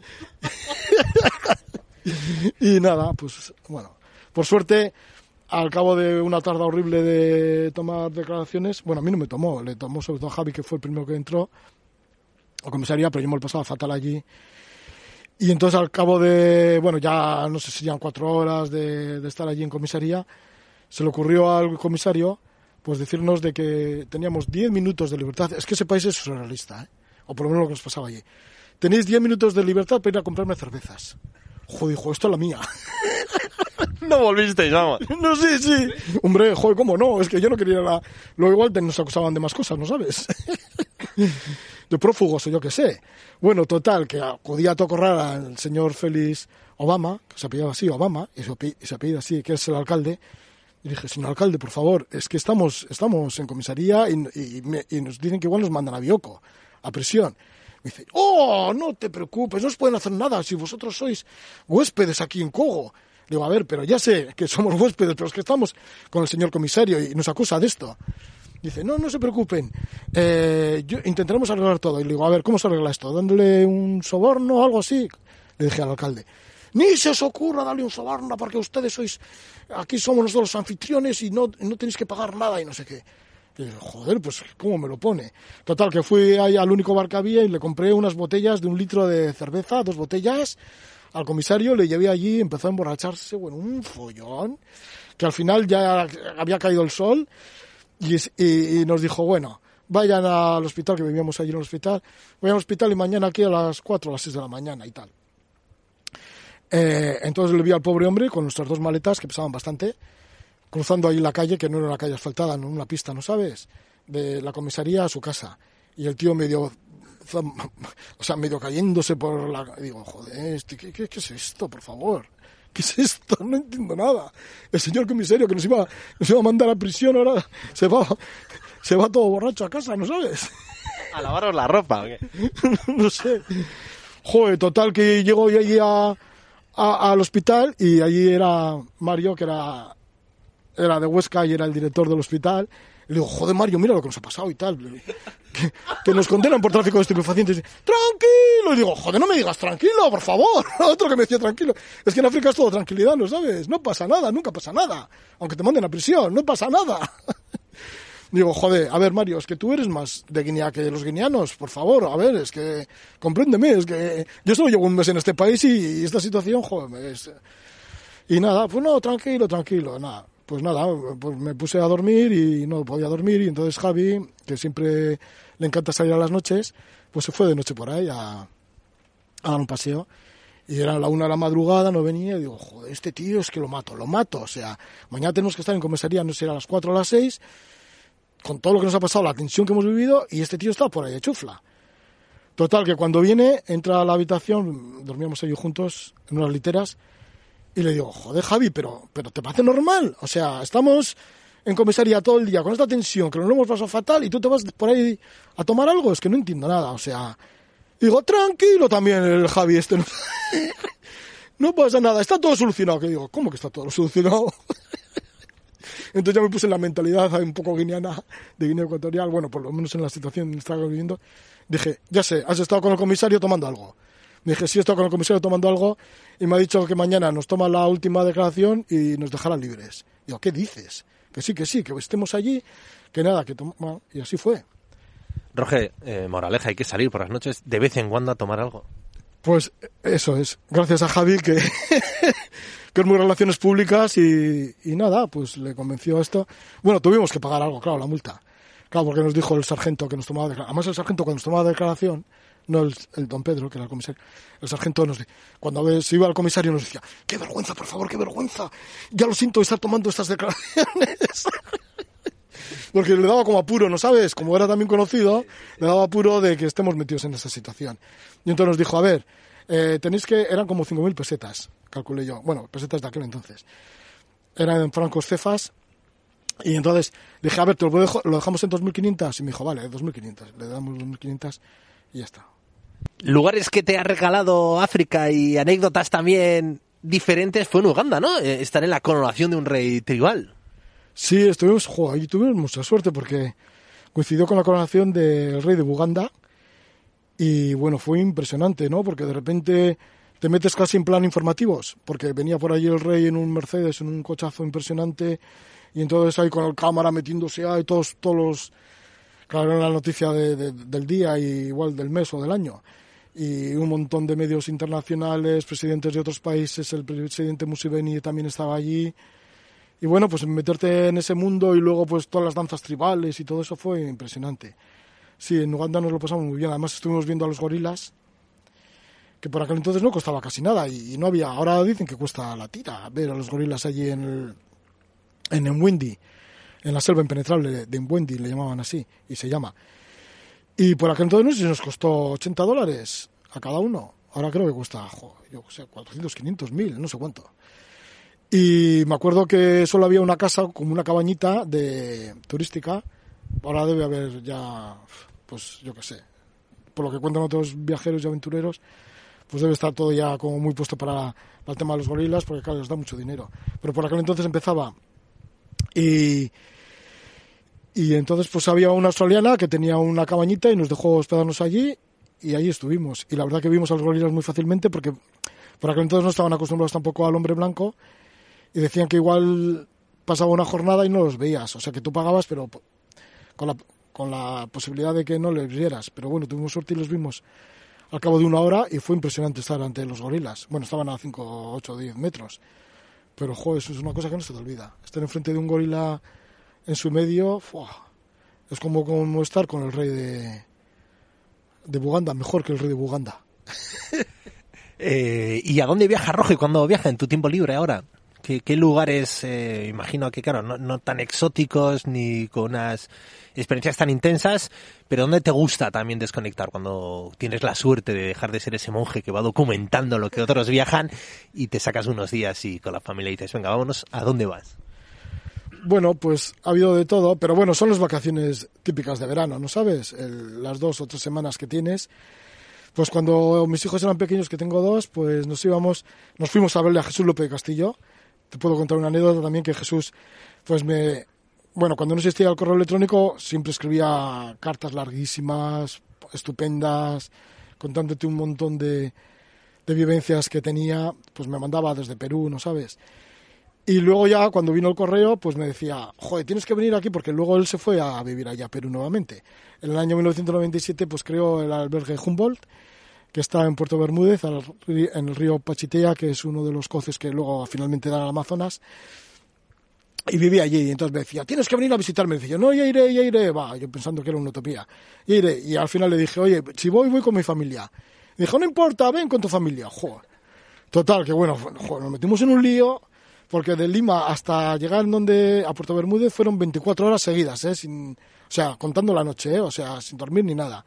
Y nada, pues bueno, por suerte, al cabo de una tarde horrible de tomar declaraciones, bueno, a mí no me tomó, le tomó sobre todo a Javi, que fue el primero que entró a comisaría, pero yo me lo pasaba fatal allí. Y entonces al cabo de, bueno, ya no sé si ya cuatro horas de, de estar allí en comisaría, se le ocurrió al comisario pues decirnos de que teníamos diez minutos de libertad. Es que ese país es surrealista, ¿eh? O por lo menos lo que nos pasaba allí. Tenéis diez minutos de libertad para ir a comprarme cervezas. Joder, hijo, esto es la mía. No volvisteis, vamos. No, sí, sí. Hombre, joder, ¿cómo no? Es que yo no quería la... Luego igual nos acusaban de más cosas, ¿no sabes? De prófugos o yo qué sé. Bueno, total, que acudía a tocorrar al señor Félix Obama, que se apellidaba así, Obama, y se apellida así, que es el alcalde. Y dije, señor alcalde, por favor, es que estamos estamos en comisaría y, y, me, y nos dicen que igual nos mandan a Bioko, a prisión. Me dice, oh, no te preocupes, no os pueden hacer nada si vosotros sois huéspedes aquí en Cogo. Digo, a ver, pero ya sé que somos huéspedes, pero es que estamos con el señor comisario y nos acusa de esto. Dice, no, no se preocupen, eh, yo, intentaremos arreglar todo. Y le digo, a ver, ¿cómo se arregla esto? ¿Dándole un soborno o algo así? Le dije al alcalde, ni se os ocurra darle un soborno porque ustedes sois, aquí somos nosotros los anfitriones y no, no tenéis que pagar nada y no sé qué. Y digo, joder, pues ¿cómo me lo pone? Total, que fui ahí al único bar que había y le compré unas botellas de un litro de cerveza, dos botellas, al comisario, le llevé allí, empezó a emborracharse, bueno, un follón, que al final ya había caído el sol y, y, y nos dijo, bueno, vayan al hospital, que vivíamos allí en el hospital, vayan al hospital y mañana aquí a las cuatro o a las seis de la mañana y tal. Eh, entonces le vi al pobre hombre con nuestras dos maletas, que pesaban bastante, cruzando ahí la calle, que no era una calle asfaltada, no una pista, ¿no sabes? De la comisaría a su casa. Y el tío medio, o sea, medio cayéndose por la... Digo, joder, ¿qué, qué, qué es esto, por favor? ¿Qué es esto? No entiendo nada. El señor comisario que nos iba, nos iba a mandar a prisión ahora se va, se va todo borracho a casa, ¿no sabes? ¿A lavaros la ropa o qué? No sé. Joder, total que llego yo allí a, a, al hospital y allí era Mario, que era... era de Huesca y era el director del hospital. Y le digo, joder, Mario, mira lo que nos ha pasado y tal. Que, que nos condenan por tráfico de estupefacientes. ¡Tranquilo! Y digo, joder, no me digas tranquilo, por favor. Otro que me decía tranquilo. Es que en África es todo tranquilidad, ¿no sabes? No pasa nada, nunca pasa nada. Aunque te manden a prisión, no pasa nada. Digo, joder, a ver, Mario, es que tú eres más de Guinea que los guineanos, por favor. A ver, es que compréndeme, es que yo solo llevo un mes en este país y, y esta situación, joder, es... Y nada, pues no, tranquilo, tranquilo, nada. Pues nada, pues me puse a dormir y no podía dormir y entonces Javi, que siempre le encanta salir a las noches, pues se fue de noche por ahí a, a dar un paseo y era la una de la madrugada, no venía y digo, joder, este tío es que lo mato, lo mato, o sea, mañana tenemos que estar en comisaría, no sé, a las cuatro o a las seis, con todo lo que nos ha pasado, la tensión que hemos vivido y este tío está por ahí de chufla. Total, que cuando viene, entra a la habitación, dormíamos ellos juntos en unas literas. Y le digo, joder, Javi, pero, pero ¿te parece normal? O sea, estamos en comisaría todo el día con esta tensión, que nos lo hemos pasado fatal, y tú te vas por ahí a tomar algo. Es que no entiendo nada, o sea... Digo, tranquilo también el Javi este. No, no pasa nada, está todo solucionado. Que digo, ¿cómo que está todo solucionado? Entonces ya me puse en la mentalidad un poco guineana, de Guinea Ecuatorial, bueno, por lo menos en la situación que estaba viviendo. Dije, ya sé, has estado con el comisario tomando algo. Me dije, sí, he estado con el comisario tomando algo y me ha dicho que mañana nos toma la última declaración y nos dejará libres. Digo, ¿qué dices? Que sí, que sí, que estemos allí, que nada, que toma... Y así fue. Roge, eh, moraleja, hay que salir por las noches de vez en cuando a tomar algo. Pues eso es, gracias a Javi, que, que es muy relaciones públicas y, y nada, pues le convenció esto. Bueno, tuvimos que pagar algo, claro, la multa. Claro, porque nos dijo el sargento que nos tomaba declaración. Además, el sargento cuando nos tomaba declaración... No el, el don Pedro, que era el comisario. El sargento nos decía, cuando se iba al comisario nos decía, qué vergüenza, por favor, qué vergüenza. Ya lo siento estar tomando estas declaraciones. Porque le daba como apuro, ¿no sabes? Como era también conocido, le daba apuro de que estemos metidos en esa situación. Y entonces nos dijo, a ver, eh, tenéis que... Eran como cinco mil pesetas, calculé yo. Bueno, pesetas de aquel entonces. Eran en francos cefas. Y entonces dije, a ver, ¿te lo, dejo, lo dejamos en dos mil quinientos? Y me dijo, vale, dos mil quinientos. Le damos dos mil quinientos y ya está. Lugares que te ha regalado África y anécdotas también diferentes fue en Uganda, ¿no? Estar en la coronación de un rey tribal. Sí, estuvimos, jo, ahí tuvimos mucha suerte porque coincidió con la coronación del rey de Buganda y bueno, fue impresionante, ¿no? Porque de repente te metes casi en plan informativos, porque venía por allí el rey en un Mercedes, en un cochazo impresionante y entonces ahí con el cámara metiéndose ahí todos, todos los... Claro, era la noticia de, de, del día y igual del mes o del año. Y un montón de medios internacionales, presidentes de otros países, el presidente Museveni también estaba allí. Y bueno, pues meterte en ese mundo y luego pues todas las danzas tribales y todo eso fue impresionante. Sí, en Uganda nos lo pasamos muy bien. Además estuvimos viendo a los gorilas, que por aquel entonces no costaba casi nada y, y no había... Ahora dicen que cuesta la tira ver a los gorilas allí en el, en Mwendi. En la selva impenetrable de Mwendi, le llamaban así, y se llama. Y por aquel entonces no sé si nos costó ochenta dólares a cada uno. Ahora creo que cuesta, jo, yo sé, cuatrocientos, quinientos, mil, no sé cuánto. Y me acuerdo que solo había una casa, como una cabañita de turística. Ahora debe haber ya, pues yo qué sé, por lo que cuentan otros viajeros y aventureros, pues debe estar todo ya como muy puesto para, para el tema de los gorilas, porque claro, les da mucho dinero. Pero por aquel entonces empezaba. Y, y entonces pues había una australiana que tenía una cabañita y nos dejó hospedarnos allí y allí estuvimos. Y la verdad que vimos a los gorilas muy fácilmente porque por aquel entonces no estaban acostumbrados tampoco al hombre blanco y decían que igual pasaba una jornada y no los veías. O sea que tú pagabas, pero con la, con la posibilidad de que no les vieras. Pero bueno, tuvimos suerte y los vimos al cabo de una hora y fue impresionante estar ante los gorilas. Bueno, estaban a cinco, ocho, diez metros. Pero, joder, eso es una cosa que no se te olvida. Estar enfrente de un gorila en su medio, ¡fua! Es como, como estar con el rey de, de Buganda, mejor que el rey de Buganda. eh, ¿Y a dónde viaja Roge cuando viaja en tu tiempo libre ahora? ¿Qué, qué lugares, eh, imagino que, claro, no, no tan exóticos ni con unas experiencias tan intensas, pero dónde te gusta también desconectar cuando tienes la suerte de dejar de ser ese monje que va documentando lo que otros viajan y te sacas unos días y con la familia dices, venga, vámonos, ¿a dónde vas? Bueno, pues ha habido de todo, pero bueno, son las vacaciones típicas de verano, ¿no sabes? El, las dos o tres semanas que tienes. Pues cuando mis hijos eran pequeños, que tengo dos, pues nos íbamos, nos fuimos a verle a Jesús López de Castillo. Te puedo contar una anécdota también que Jesús, pues me, bueno, cuando no existía el correo electrónico, siempre escribía cartas larguísimas, estupendas, contándote un montón de, de vivencias que tenía, pues me mandaba desde Perú, ¿no sabes? Y luego ya cuando vino el correo, pues me decía, joder, tienes que venir aquí, porque luego él se fue a vivir allá a Perú nuevamente. En el año mil novecientos noventa y siete, pues creó el albergue Humboldt, que está en Puerto Bermúdez, en el río Pachitea, que es uno de los cauces que luego finalmente da al Amazonas, y vivía allí, y entonces me decía, tienes que venir a visitarme, y decía, no, ya iré, ya iré, va, yo pensando que era una utopía, ya iré, y al final le dije, oye, si voy, voy con mi familia, y dijo, no importa, ven con tu familia, joder, total, que bueno, joder, nos metimos en un lío, porque de Lima hasta llegar donde, a Puerto Bermúdez fueron veinticuatro horas seguidas, ¿eh? Sin, o sea, contando la noche, ¿eh? O sea, sin dormir ni nada.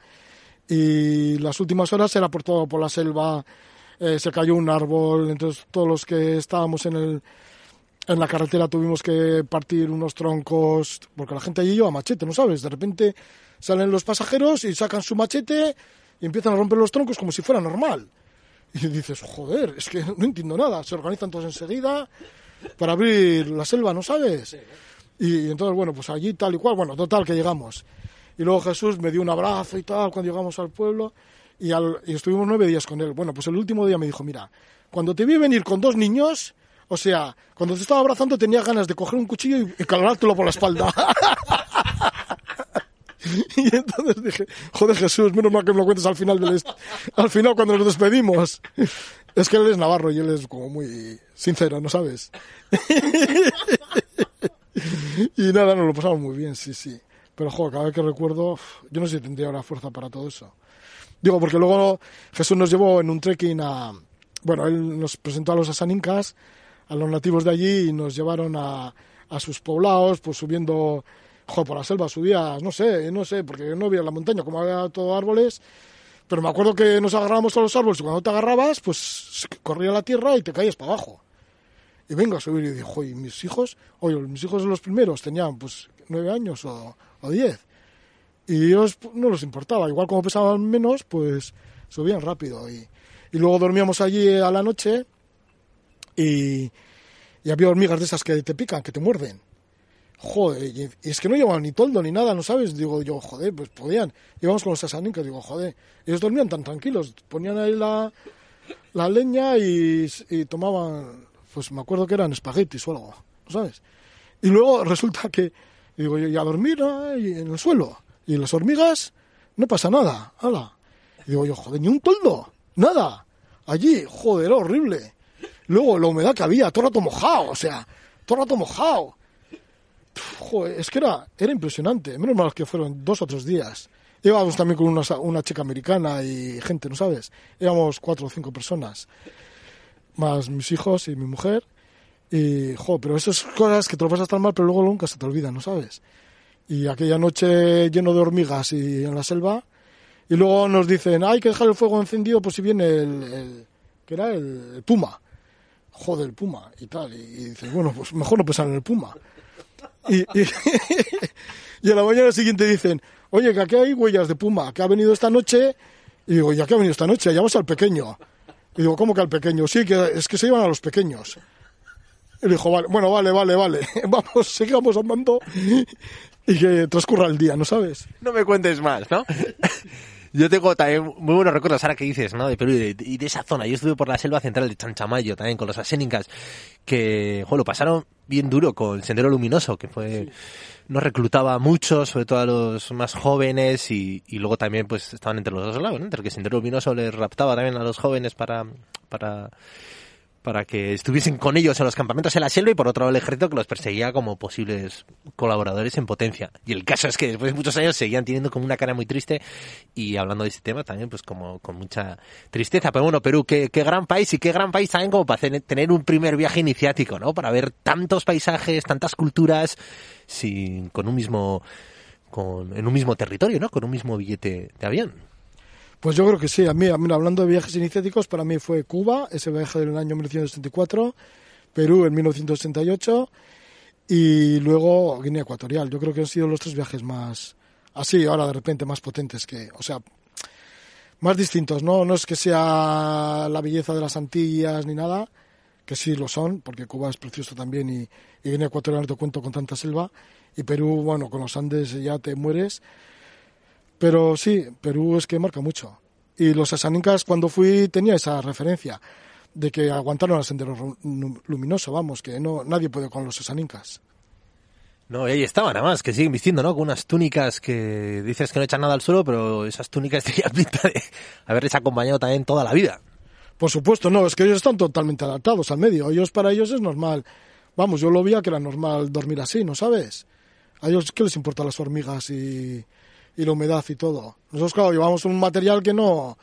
Y las últimas horas era por todo, por la selva, eh, se cayó un árbol, entonces todos los que estábamos en el en la carretera tuvimos que partir unos troncos, porque la gente allí lleva machete, ¿no sabes? De repente salen los pasajeros y sacan su machete y empiezan a romper los troncos como si fuera normal. Y dices, joder, es que no entiendo nada, se organizan todos enseguida para abrir la selva, ¿no sabes? Y entonces, bueno, pues allí tal y cual, bueno, total, que llegamos. Y luego Jesús me dio un abrazo y tal cuando llegamos al pueblo y, al, y estuvimos nueve días con él. Bueno, pues el último día me dijo, mira, cuando te vi venir con dos niños, o sea, cuando te estaba abrazando tenía ganas de coger un cuchillo y, y calártelo por la espalda. Y entonces dije, joder Jesús, menos mal que me lo cuentes al final del est- al final cuando nos despedimos. Es que él es navarro y él es como muy sincero, ¿no sabes? Y nada, nos lo pasamos muy bien, sí, sí. Pero, joder, cada vez que recuerdo, yo no sé si tendría ahora fuerza para todo eso. Digo, porque luego Jesús nos llevó en un trekking a... Bueno, él nos presentó a los asanincas, a los nativos de allí, y nos llevaron a, a sus poblados, pues subiendo, joder, por la selva, subías, no sé, no sé, porque no había la montaña, como había todo árboles, pero me acuerdo que nos agarrábamos a los árboles, y cuando te agarrabas, pues corría la tierra y te caías para abajo. Y vengo a subir y digo, oye, mis hijos, oye, mis hijos los primeros tenían, pues, nueve años o... o diez, y ellos no les importaba, igual como pesaban menos, pues subían rápido, y, y luego dormíamos allí a la noche y, y había hormigas de esas que te pican, que te muerden, joder, y, y es que no llevaban ni toldo ni nada, ¿no sabes? Digo yo, joder, pues podían, íbamos con los asanincas, digo, joder, ellos dormían tan tranquilos, ponían ahí la, la leña y, y tomaban, pues me acuerdo que eran espaguetis o algo, ¿no sabes? Y luego resulta que y digo yo, y a dormir, ¿no? Y en el suelo. Y en las hormigas, no pasa nada. ¡Hala! Y digo yo, joder, ni un toldo. Nada. Allí, joder, era horrible. Luego, la humedad que había, todo el rato mojado. O sea, todo el rato mojado. Joder, es que era, era impresionante. Menos mal que fueron dos o tres días. Íbamos también con una, una chica americana y gente, ¿no sabes? Íbamos cuatro o cinco personas. Más mis hijos y mi mujer. Y, jo, pero esas cosas que te lo pasas tan mal, pero luego nunca se te olvidan, ¿no sabes? Y aquella noche lleno de hormigas y en la selva, y luego nos dicen, hay que dejar el fuego encendido por si viene el, el que era el, el puma. joder, el puma y tal. Y, y dices, bueno, pues mejor no pensar en el puma. Y, y, y a la mañana siguiente dicen, oye, que aquí hay huellas de puma, que ha venido esta noche. Y digo, ¿ya que ha venido esta noche? Llamamos al pequeño. Y digo, ¿cómo que al pequeño? Sí, que es que se llevan a los pequeños. Y dijo, vale, bueno, vale, vale, vale. Vamos, sigamos andando y que transcurra el día, ¿no sabes? No me cuentes más, ¿no? Yo tengo también muy buenos recuerdos ahora que dices, ¿no? De Perú y de, y de esa zona. Yo estuve por la selva central de Chanchamayo también con los asénicas que, jo, lo pasaron bien duro con el Sendero Luminoso, que fue, sí. Nos reclutaba mucho, sobre todo a los más jóvenes y, y luego también pues estaban entre los dos lados, ¿no? Entre que el Sendero Luminoso les raptaba también a los jóvenes para, para, para que estuviesen con ellos en los campamentos en la selva y por otro lado el ejército que los perseguía como posibles colaboradores en potencia. Y el caso es que después de muchos años seguían teniendo como una cara muy triste y hablando de este tema también pues como con mucha tristeza. Pero bueno, Perú, qué, qué gran país y qué gran país también como para hacer, tener un primer viaje iniciático, ¿no? Para ver tantos paisajes, tantas culturas sin, con un mismo, con, en un mismo territorio, ¿no? Con un mismo billete de avión. Pues yo creo que sí. A mí, mira, hablando de viajes iniciáticos, para mí fue Cuba, ese viaje del año mil novecientos setenta y cuatro, Perú en mil novecientos sesenta y ocho y luego Guinea Ecuatorial. Yo creo que han sido los tres viajes más, así ahora de repente, más potentes que, o sea, más distintos, ¿no? No es que sea la belleza de las Antillas ni nada, que sí lo son, porque Cuba es precioso también y, y Guinea Ecuatorial no te cuento con tanta selva, y Perú, bueno, con los Andes ya te mueres. Pero sí, Perú es que marca mucho. Y los asánicas, cuando fui, tenía esa referencia de que aguantaron el Sendero Luminoso, vamos, que no nadie puede con los asánicas. No, y ahí estaban, además, que siguen vistiendo, ¿no? Con unas túnicas que dices que no echan nada al suelo, pero esas túnicas tenían pinta de haberles acompañado también toda la vida. Por supuesto, no, es que ellos están totalmente adaptados al medio. Ellos, para ellos es normal. Vamos, yo lo veía que era normal dormir así, ¿no sabes? A ellos, ¿qué les importan las hormigas y... y la humedad y todo? Nosotros, claro, llevamos un material que no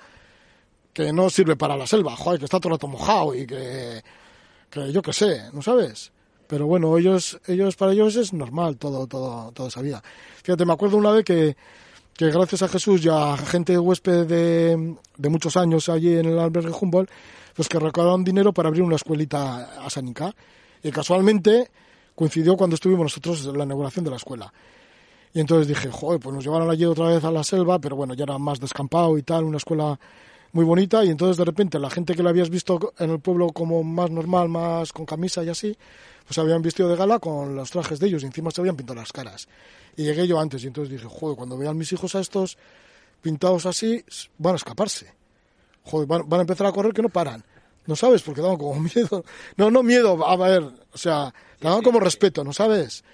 que no sirve para la selva, joder, que está todo el rato mojado y que, que yo qué sé, ¿no sabes? Pero bueno, ellos ellos para ellos es normal todo todo toda esa vida. Fíjate, me acuerdo una vez que, que gracias a Jesús y a gente huésped de, de muchos años allí en el albergue Humboldt, pues que recaudaron dinero para abrir una escuelita asánica. Y casualmente coincidió cuando estuvimos nosotros en la inauguración de la escuela. Y entonces dije, joder, pues nos llevaron allí otra vez a la selva, pero bueno, ya era más descampado y tal, una escuela muy bonita. Y entonces de repente la gente que la habías visto en el pueblo como más normal, más con camisa y así, pues se habían vestido de gala con los trajes de ellos y encima se habían pintado las caras. Y llegué yo antes y entonces dije, joder, cuando vean mis hijos a estos pintados así, van a escaparse. Joder, van, van a empezar a correr que no paran. ¿No sabes? Porque daban como miedo. No, no miedo, a ver, o sea, daban como respeto, ¿no sabes?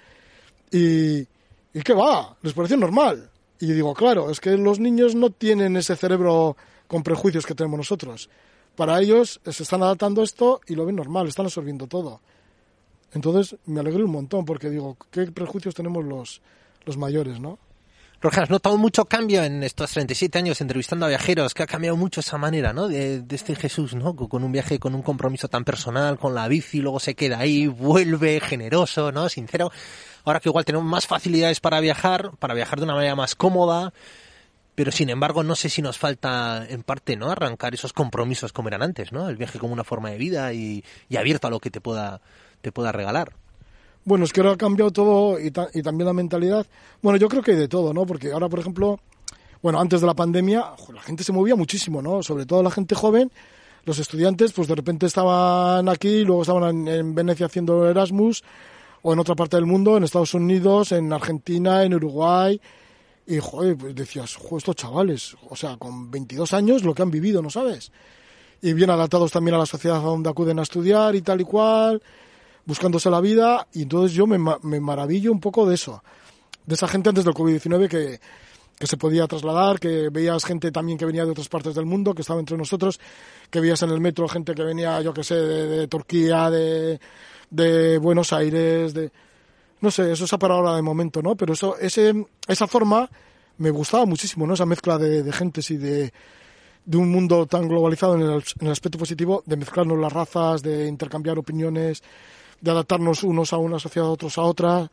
Y... ¿Y qué va? Les pareció normal. Y digo, claro, es que los niños no tienen ese cerebro con prejuicios que tenemos nosotros. Para ellos se están adaptando a esto y lo ven normal, están absorbiendo todo. Entonces me alegré un montón porque digo, ¿qué prejuicios tenemos los, los mayores, no? Roger, ¿has notado mucho cambio en estos treinta y siete años entrevistando a viajeros? Que ha cambiado mucho esa manera, ¿no? De, de este Jesús, ¿no? Con un viaje, con un compromiso tan personal, con la bici, luego se queda ahí, vuelve, generoso, ¿no? Sincero. Ahora que igual tenemos más facilidades para viajar, para viajar de una manera más cómoda, pero sin embargo no sé si nos falta en parte, ¿no? Arrancar esos compromisos como eran antes, ¿no? El viaje como una forma de vida y, y abierto a lo que te pueda, te pueda regalar. Bueno, es que ahora ha cambiado todo y, ta- y también la mentalidad. Bueno, yo creo que hay de todo, ¿no? Porque ahora, por ejemplo, bueno, antes de la pandemia, jo, la gente se movía muchísimo, ¿no? Sobre todo la gente joven, los estudiantes, pues de repente estaban aquí, luego estaban en, en Venecia haciendo Erasmus, o en otra parte del mundo, en Estados Unidos, en Argentina, en Uruguay, y joder, pues decías, joder, estos chavales, o sea, con veintidós años, lo que han vivido, ¿no sabes? Y bien adaptados también a la sociedad a donde acuden a estudiar y tal y cual, buscándose la vida, y entonces yo me, me maravillo un poco de eso, de esa gente antes del covid diecinueve que, que se podía trasladar, que veías gente también que venía de otras partes del mundo, que estaba entre nosotros, que veías en el metro gente que venía, yo que sé, de, de Turquía, de... de Buenos Aires, de no sé, eso es para ahora de momento, ¿no? Pero eso, ese, esa forma me gustaba muchísimo, ¿no? Esa mezcla de, de gentes y de, de un mundo tan globalizado en el, en el aspecto positivo, de mezclarnos las razas, de intercambiar opiniones, de adaptarnos unos a una sociedad, otros a otra.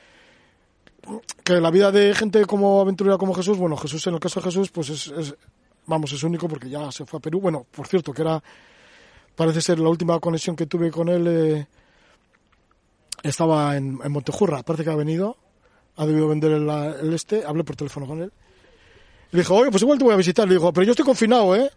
Que la vida de gente como aventurera como Jesús, bueno, Jesús, en el caso de Jesús, pues es, es vamos, es único porque ya se fue a Perú. Bueno, por cierto, que era parece ser la última conexión que tuve con él eh, estaba en, en Montejurra, parece que ha venido, ha debido vender el, el este, hablé por teléfono con él. Le dije, oye, pues igual te voy a visitar. Le dijo, pero yo estoy confinado, ¿eh?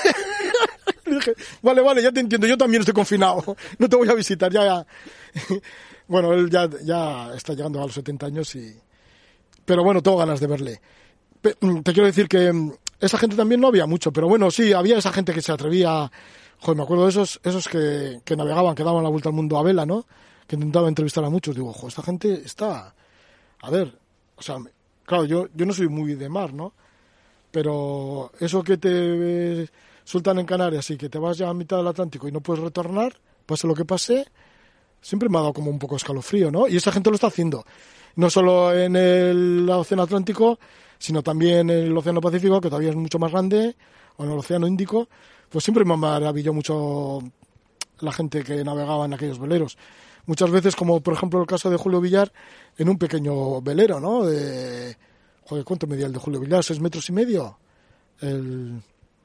Le dije, vale, vale, ya te entiendo, yo también estoy confinado, no te voy a visitar, ya, ya. Bueno, él ya, ya está llegando a los setenta años y... Pero bueno, tengo ganas de verle. Te quiero decir que esa gente también no había mucho, pero bueno, sí, había esa gente que se atrevía... Joder, me acuerdo de esos, esos que, que navegaban, que daban la vuelta al mundo a vela, ¿no? Que intentaba entrevistar a muchos. Digo, ojo, esta gente está... A ver, o sea, claro, yo, yo no soy muy de mar, ¿no? Pero eso que te sueltan en Canarias y que te vas ya a mitad del Atlántico y no puedes retornar, pase lo que pase, siempre me ha dado como un poco escalofrío, ¿no? Y esa gente lo está haciendo. No solo en el Océano Atlántico, sino también en el Océano Pacífico, que todavía es mucho más grande, o en el Océano Índico. Pues siempre me maravilló mucho la gente que navegaba en aquellos veleros. Muchas veces, como por ejemplo el caso de Julio Villar, en un pequeño velero, ¿no? De, joder, ¿cuánto medía el de Julio Villar? ¿Seis metros y medio? El...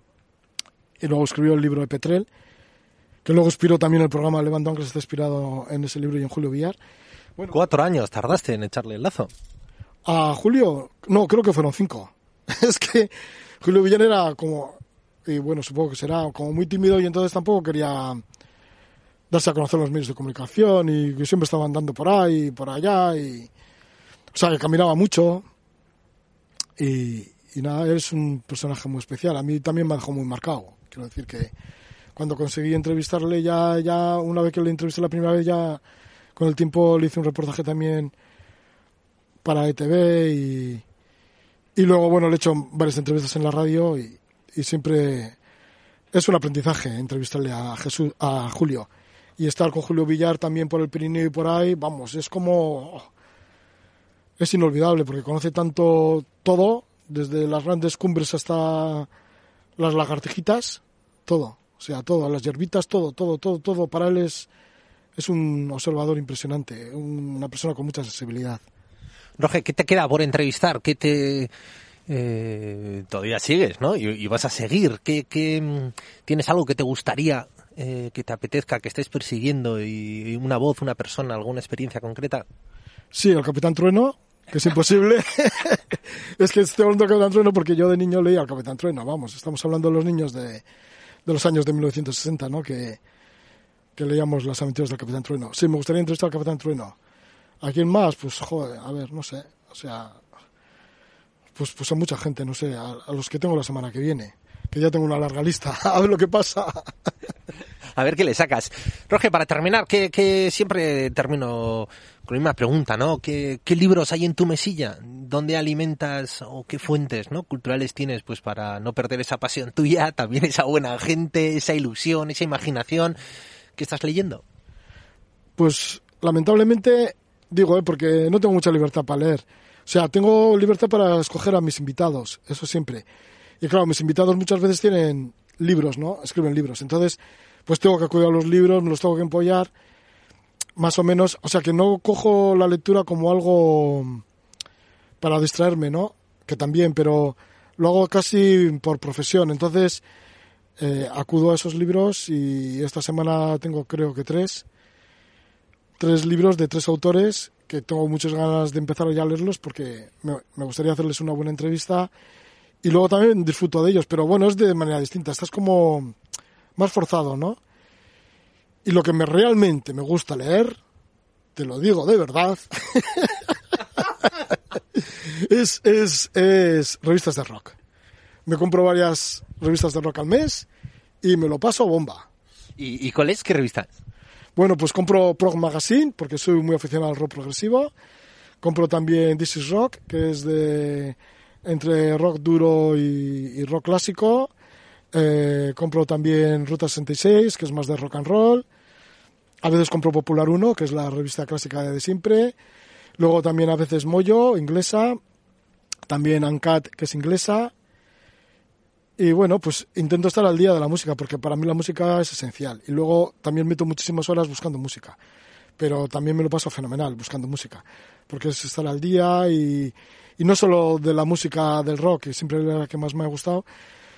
Y luego escribió el libro de Petrel, que luego inspiró también el programa Levando Anclas, está inspirado en ese libro y en Julio Villar. Bueno, Cuatro años tardaste en echarle el lazo. A Julio, no, creo que fueron cinco. Es que Julio Villar era como, y bueno, supongo que será como muy tímido y entonces tampoco quería darse a conocer los medios de comunicación y que siempre estaba andando por ahí, por allá, y, o sea, que caminaba mucho y, y nada, es un personaje muy especial. A mí también me dejó muy marcado. Quiero decir que cuando conseguí entrevistarle ya, ya una vez que le entrevisté la primera vez, ya con el tiempo le hice un reportaje también para E T V y, y luego, bueno, le he hecho varias entrevistas en la radio y, y siempre es un aprendizaje entrevistarle a Jesús, a Julio. Y estar con Julio Villar también por el Pirineo y por ahí, vamos, es como... Oh, es inolvidable porque conoce tanto todo, desde las grandes cumbres hasta las lagartijitas, todo. O sea, todo, las hierbitas, todo, todo, todo, todo. Para él es, es un observador impresionante, una persona con mucha sensibilidad. Roge, ¿qué te queda por entrevistar? ¿Qué te... Eh, todavía sigues, ¿no? Y, y vas a seguir. ¿Qué, qué, ¿Tienes algo que te gustaría, eh, que te apetezca, que estés persiguiendo? Y, y una voz, una persona, alguna experiencia concreta? Sí, el Capitán Trueno, que es imposible. Es que estoy hablando del Capitán Trueno porque yo de niño leía al Capitán Trueno. Vamos, estamos hablando de los niños de, de los años de mil novecientos sesenta, ¿no? Que, que leíamos las aventuras del Capitán Trueno. Sí, me gustaría entrevistar al Capitán Trueno. ¿A quién más? Pues, joder, a ver, no sé. O sea, pues, pues a mucha gente, no sé, a, a los que tengo la semana que viene. Que ya tengo una larga lista. A ver lo que pasa. A ver qué le sacas. Roge, para terminar, que, que siempre termino con la misma pregunta, ¿no? ¿Qué, ¿Qué libros hay en tu mesilla? ¿Dónde alimentas o qué fuentes, ¿no?, culturales tienes, pues, para no perder esa pasión tuya, también esa buena gente, esa ilusión, esa imaginación que estás leyendo? Pues, lamentablemente, digo, ¿eh? Porque no tengo mucha libertad para leer. O sea, tengo libertad para escoger a mis invitados, eso siempre. Y claro, mis invitados muchas veces tienen libros, ¿no? Escriben libros. Entonces, pues tengo que acudir a los libros, me los tengo que empollar, más o menos. O sea, que no cojo la lectura como algo para distraerme, ¿no? Que también, pero lo hago casi por profesión. Entonces, eh, acudo a esos libros y esta semana tengo, creo que tres, tres libros de tres autores que tengo muchas ganas de empezar ya a leerlos porque me, me gustaría hacerles una buena entrevista y luego también disfruto de ellos, pero bueno, es de manera distinta, estás como más forzado, ¿no? Y lo que me realmente me gusta leer, te lo digo de verdad, es, es, es revistas de rock. Me compro varias revistas de rock al mes y me lo paso bomba. ¿Y, y cuál es? ¿Qué revista? Bueno, pues compro Prog Magazine, porque soy muy aficionado al rock progresivo. Compro también This Is Rock, que es de entre rock duro y, y rock clásico. Eh, compro también Ruta sesenta y seis, que es más de rock and roll. A veces compro Popular uno, que es la revista clásica de siempre. Luego también a veces Moyo, inglesa. También Uncut, que es inglesa. Y bueno, pues intento estar al día de la música, porque para mí la música es esencial. Y luego también meto muchísimas horas buscando música. Pero también me lo paso fenomenal buscando música, porque es estar al día y, y no solo de la música del rock, que siempre es la que más me ha gustado,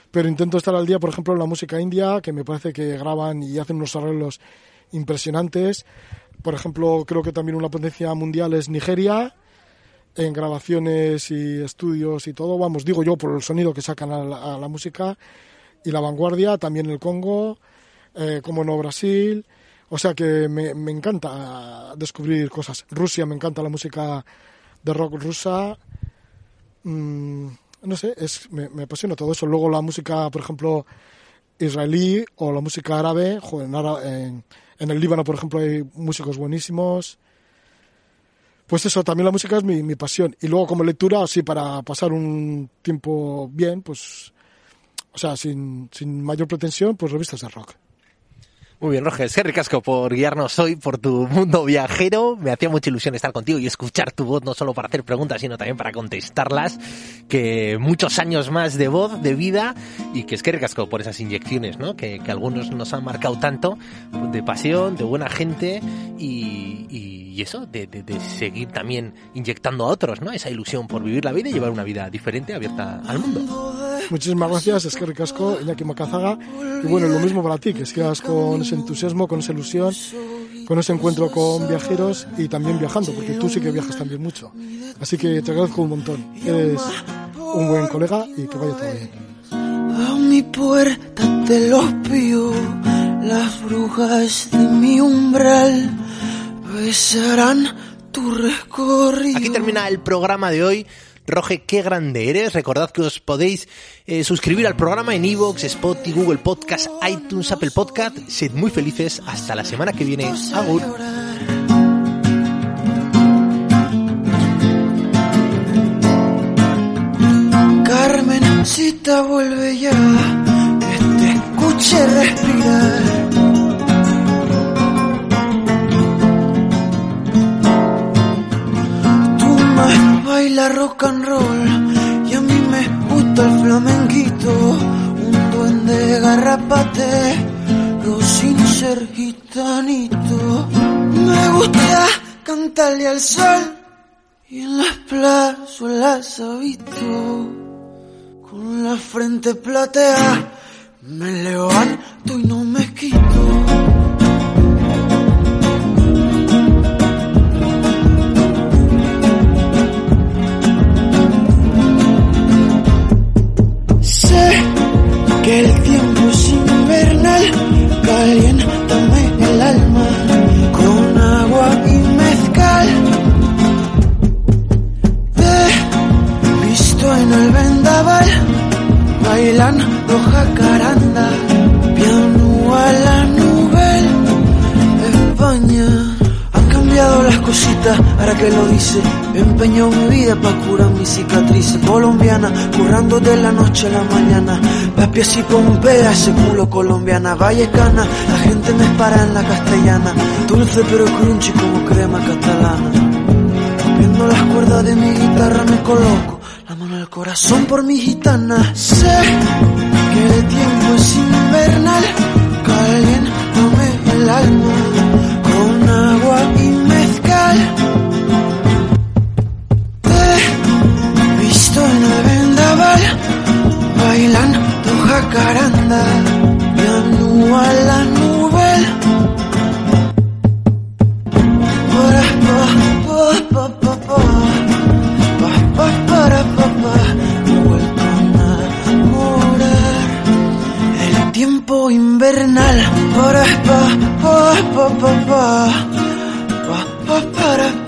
pero intento estar al día, por ejemplo, en la música india, que me parece que graban y hacen unos arreglos impresionantes. Por ejemplo, creo que también una potencia mundial es Nigeria, en grabaciones y estudios y todo, vamos, digo yo, por el sonido que sacan a la, a la música, y la vanguardia, también el Congo, eh, como no Brasil, o sea que me, me encanta descubrir cosas. Rusia, me encanta la música de rock rusa, mm, no sé, es, me, me apasiona todo eso. Luego la música, por ejemplo, israelí o la música árabe, joder, en, árabe, en, en el Líbano, por ejemplo, hay músicos buenísimos. Pues eso, también la música es mi, mi pasión. Y luego como lectura, así para pasar un tiempo bien, pues, o sea, sin, sin mayor pretensión, pues revistas de rock. Muy bien, Roger, es que ricasco por guiarnos hoy por tu mundo viajero. Me hacía mucha ilusión estar contigo y escuchar tu voz, no solo para hacer preguntas, sino también para contestarlas. Que muchos años más de voz, de vida, y que es que ricasco por esas inyecciones, ¿no? Que, que algunos nos han marcado tanto, de pasión, de buena gente y, y, y eso, de, de, de seguir también inyectando a otros, ¿no? Esa ilusión por vivir la vida y llevar una vida diferente, abierta al mundo. Muchísimas gracias, es que ricasco, Iñaki Macazaga. Y bueno, lo mismo para ti, que sigas con ese entusiasmo, con esa ilusión, con ese encuentro con viajeros y también viajando, porque tú sí que viajas también mucho. Así que te agradezco un montón. Eres un buen colega y que vaya todo bien. A mi puerta te los pido, las brujas de mi umbral besarán tu recorrido. Aquí termina el programa de hoy. Roge, qué grande eres. Recordad que os podéis eh, suscribir al programa en iVoox, Spotify, Google Podcast, iTunes, Apple Podcast. Sed muy felices. Hasta la semana que viene. Agur. Carmencita, vuelve ya, que te escuche respirar. Baila rock and roll y a mí me gusta el flamenquito, un duende garrapate, pero sin ser gitanito. Me gusta cantarle al sol y en las plazuelas habito, con la frente platea me levanto y no me quito. Que el tiempo es invernal, caliéntame el alma con agua y mezcal. Te he visto en el vendaval, bailando jacaranda, piano a la nubel. España ha cambiado las cositas, ahora que lo dice, empeño mi vida pa' curar mis cicatrices. Colombiana, currando de la noche a la mañana, papi así pompea ese culo colombiana. Vallecana, la gente me espera en la castellana, dulce pero crunchy como crema catalana. Viendo las cuerdas de mi guitarra me coloco la mano al corazón por mi gitana. Sé que el tiempo es invernal, caliéntame el alma con agua y mezcal. Te he visto en el vendaval, bailando jacaranda, piano a la nubel. Para pa pa pa pa pa pa para pa pa, me he vuelto a enamorar. El tiempo invernal. Para pa pa pa pa pa pa pa para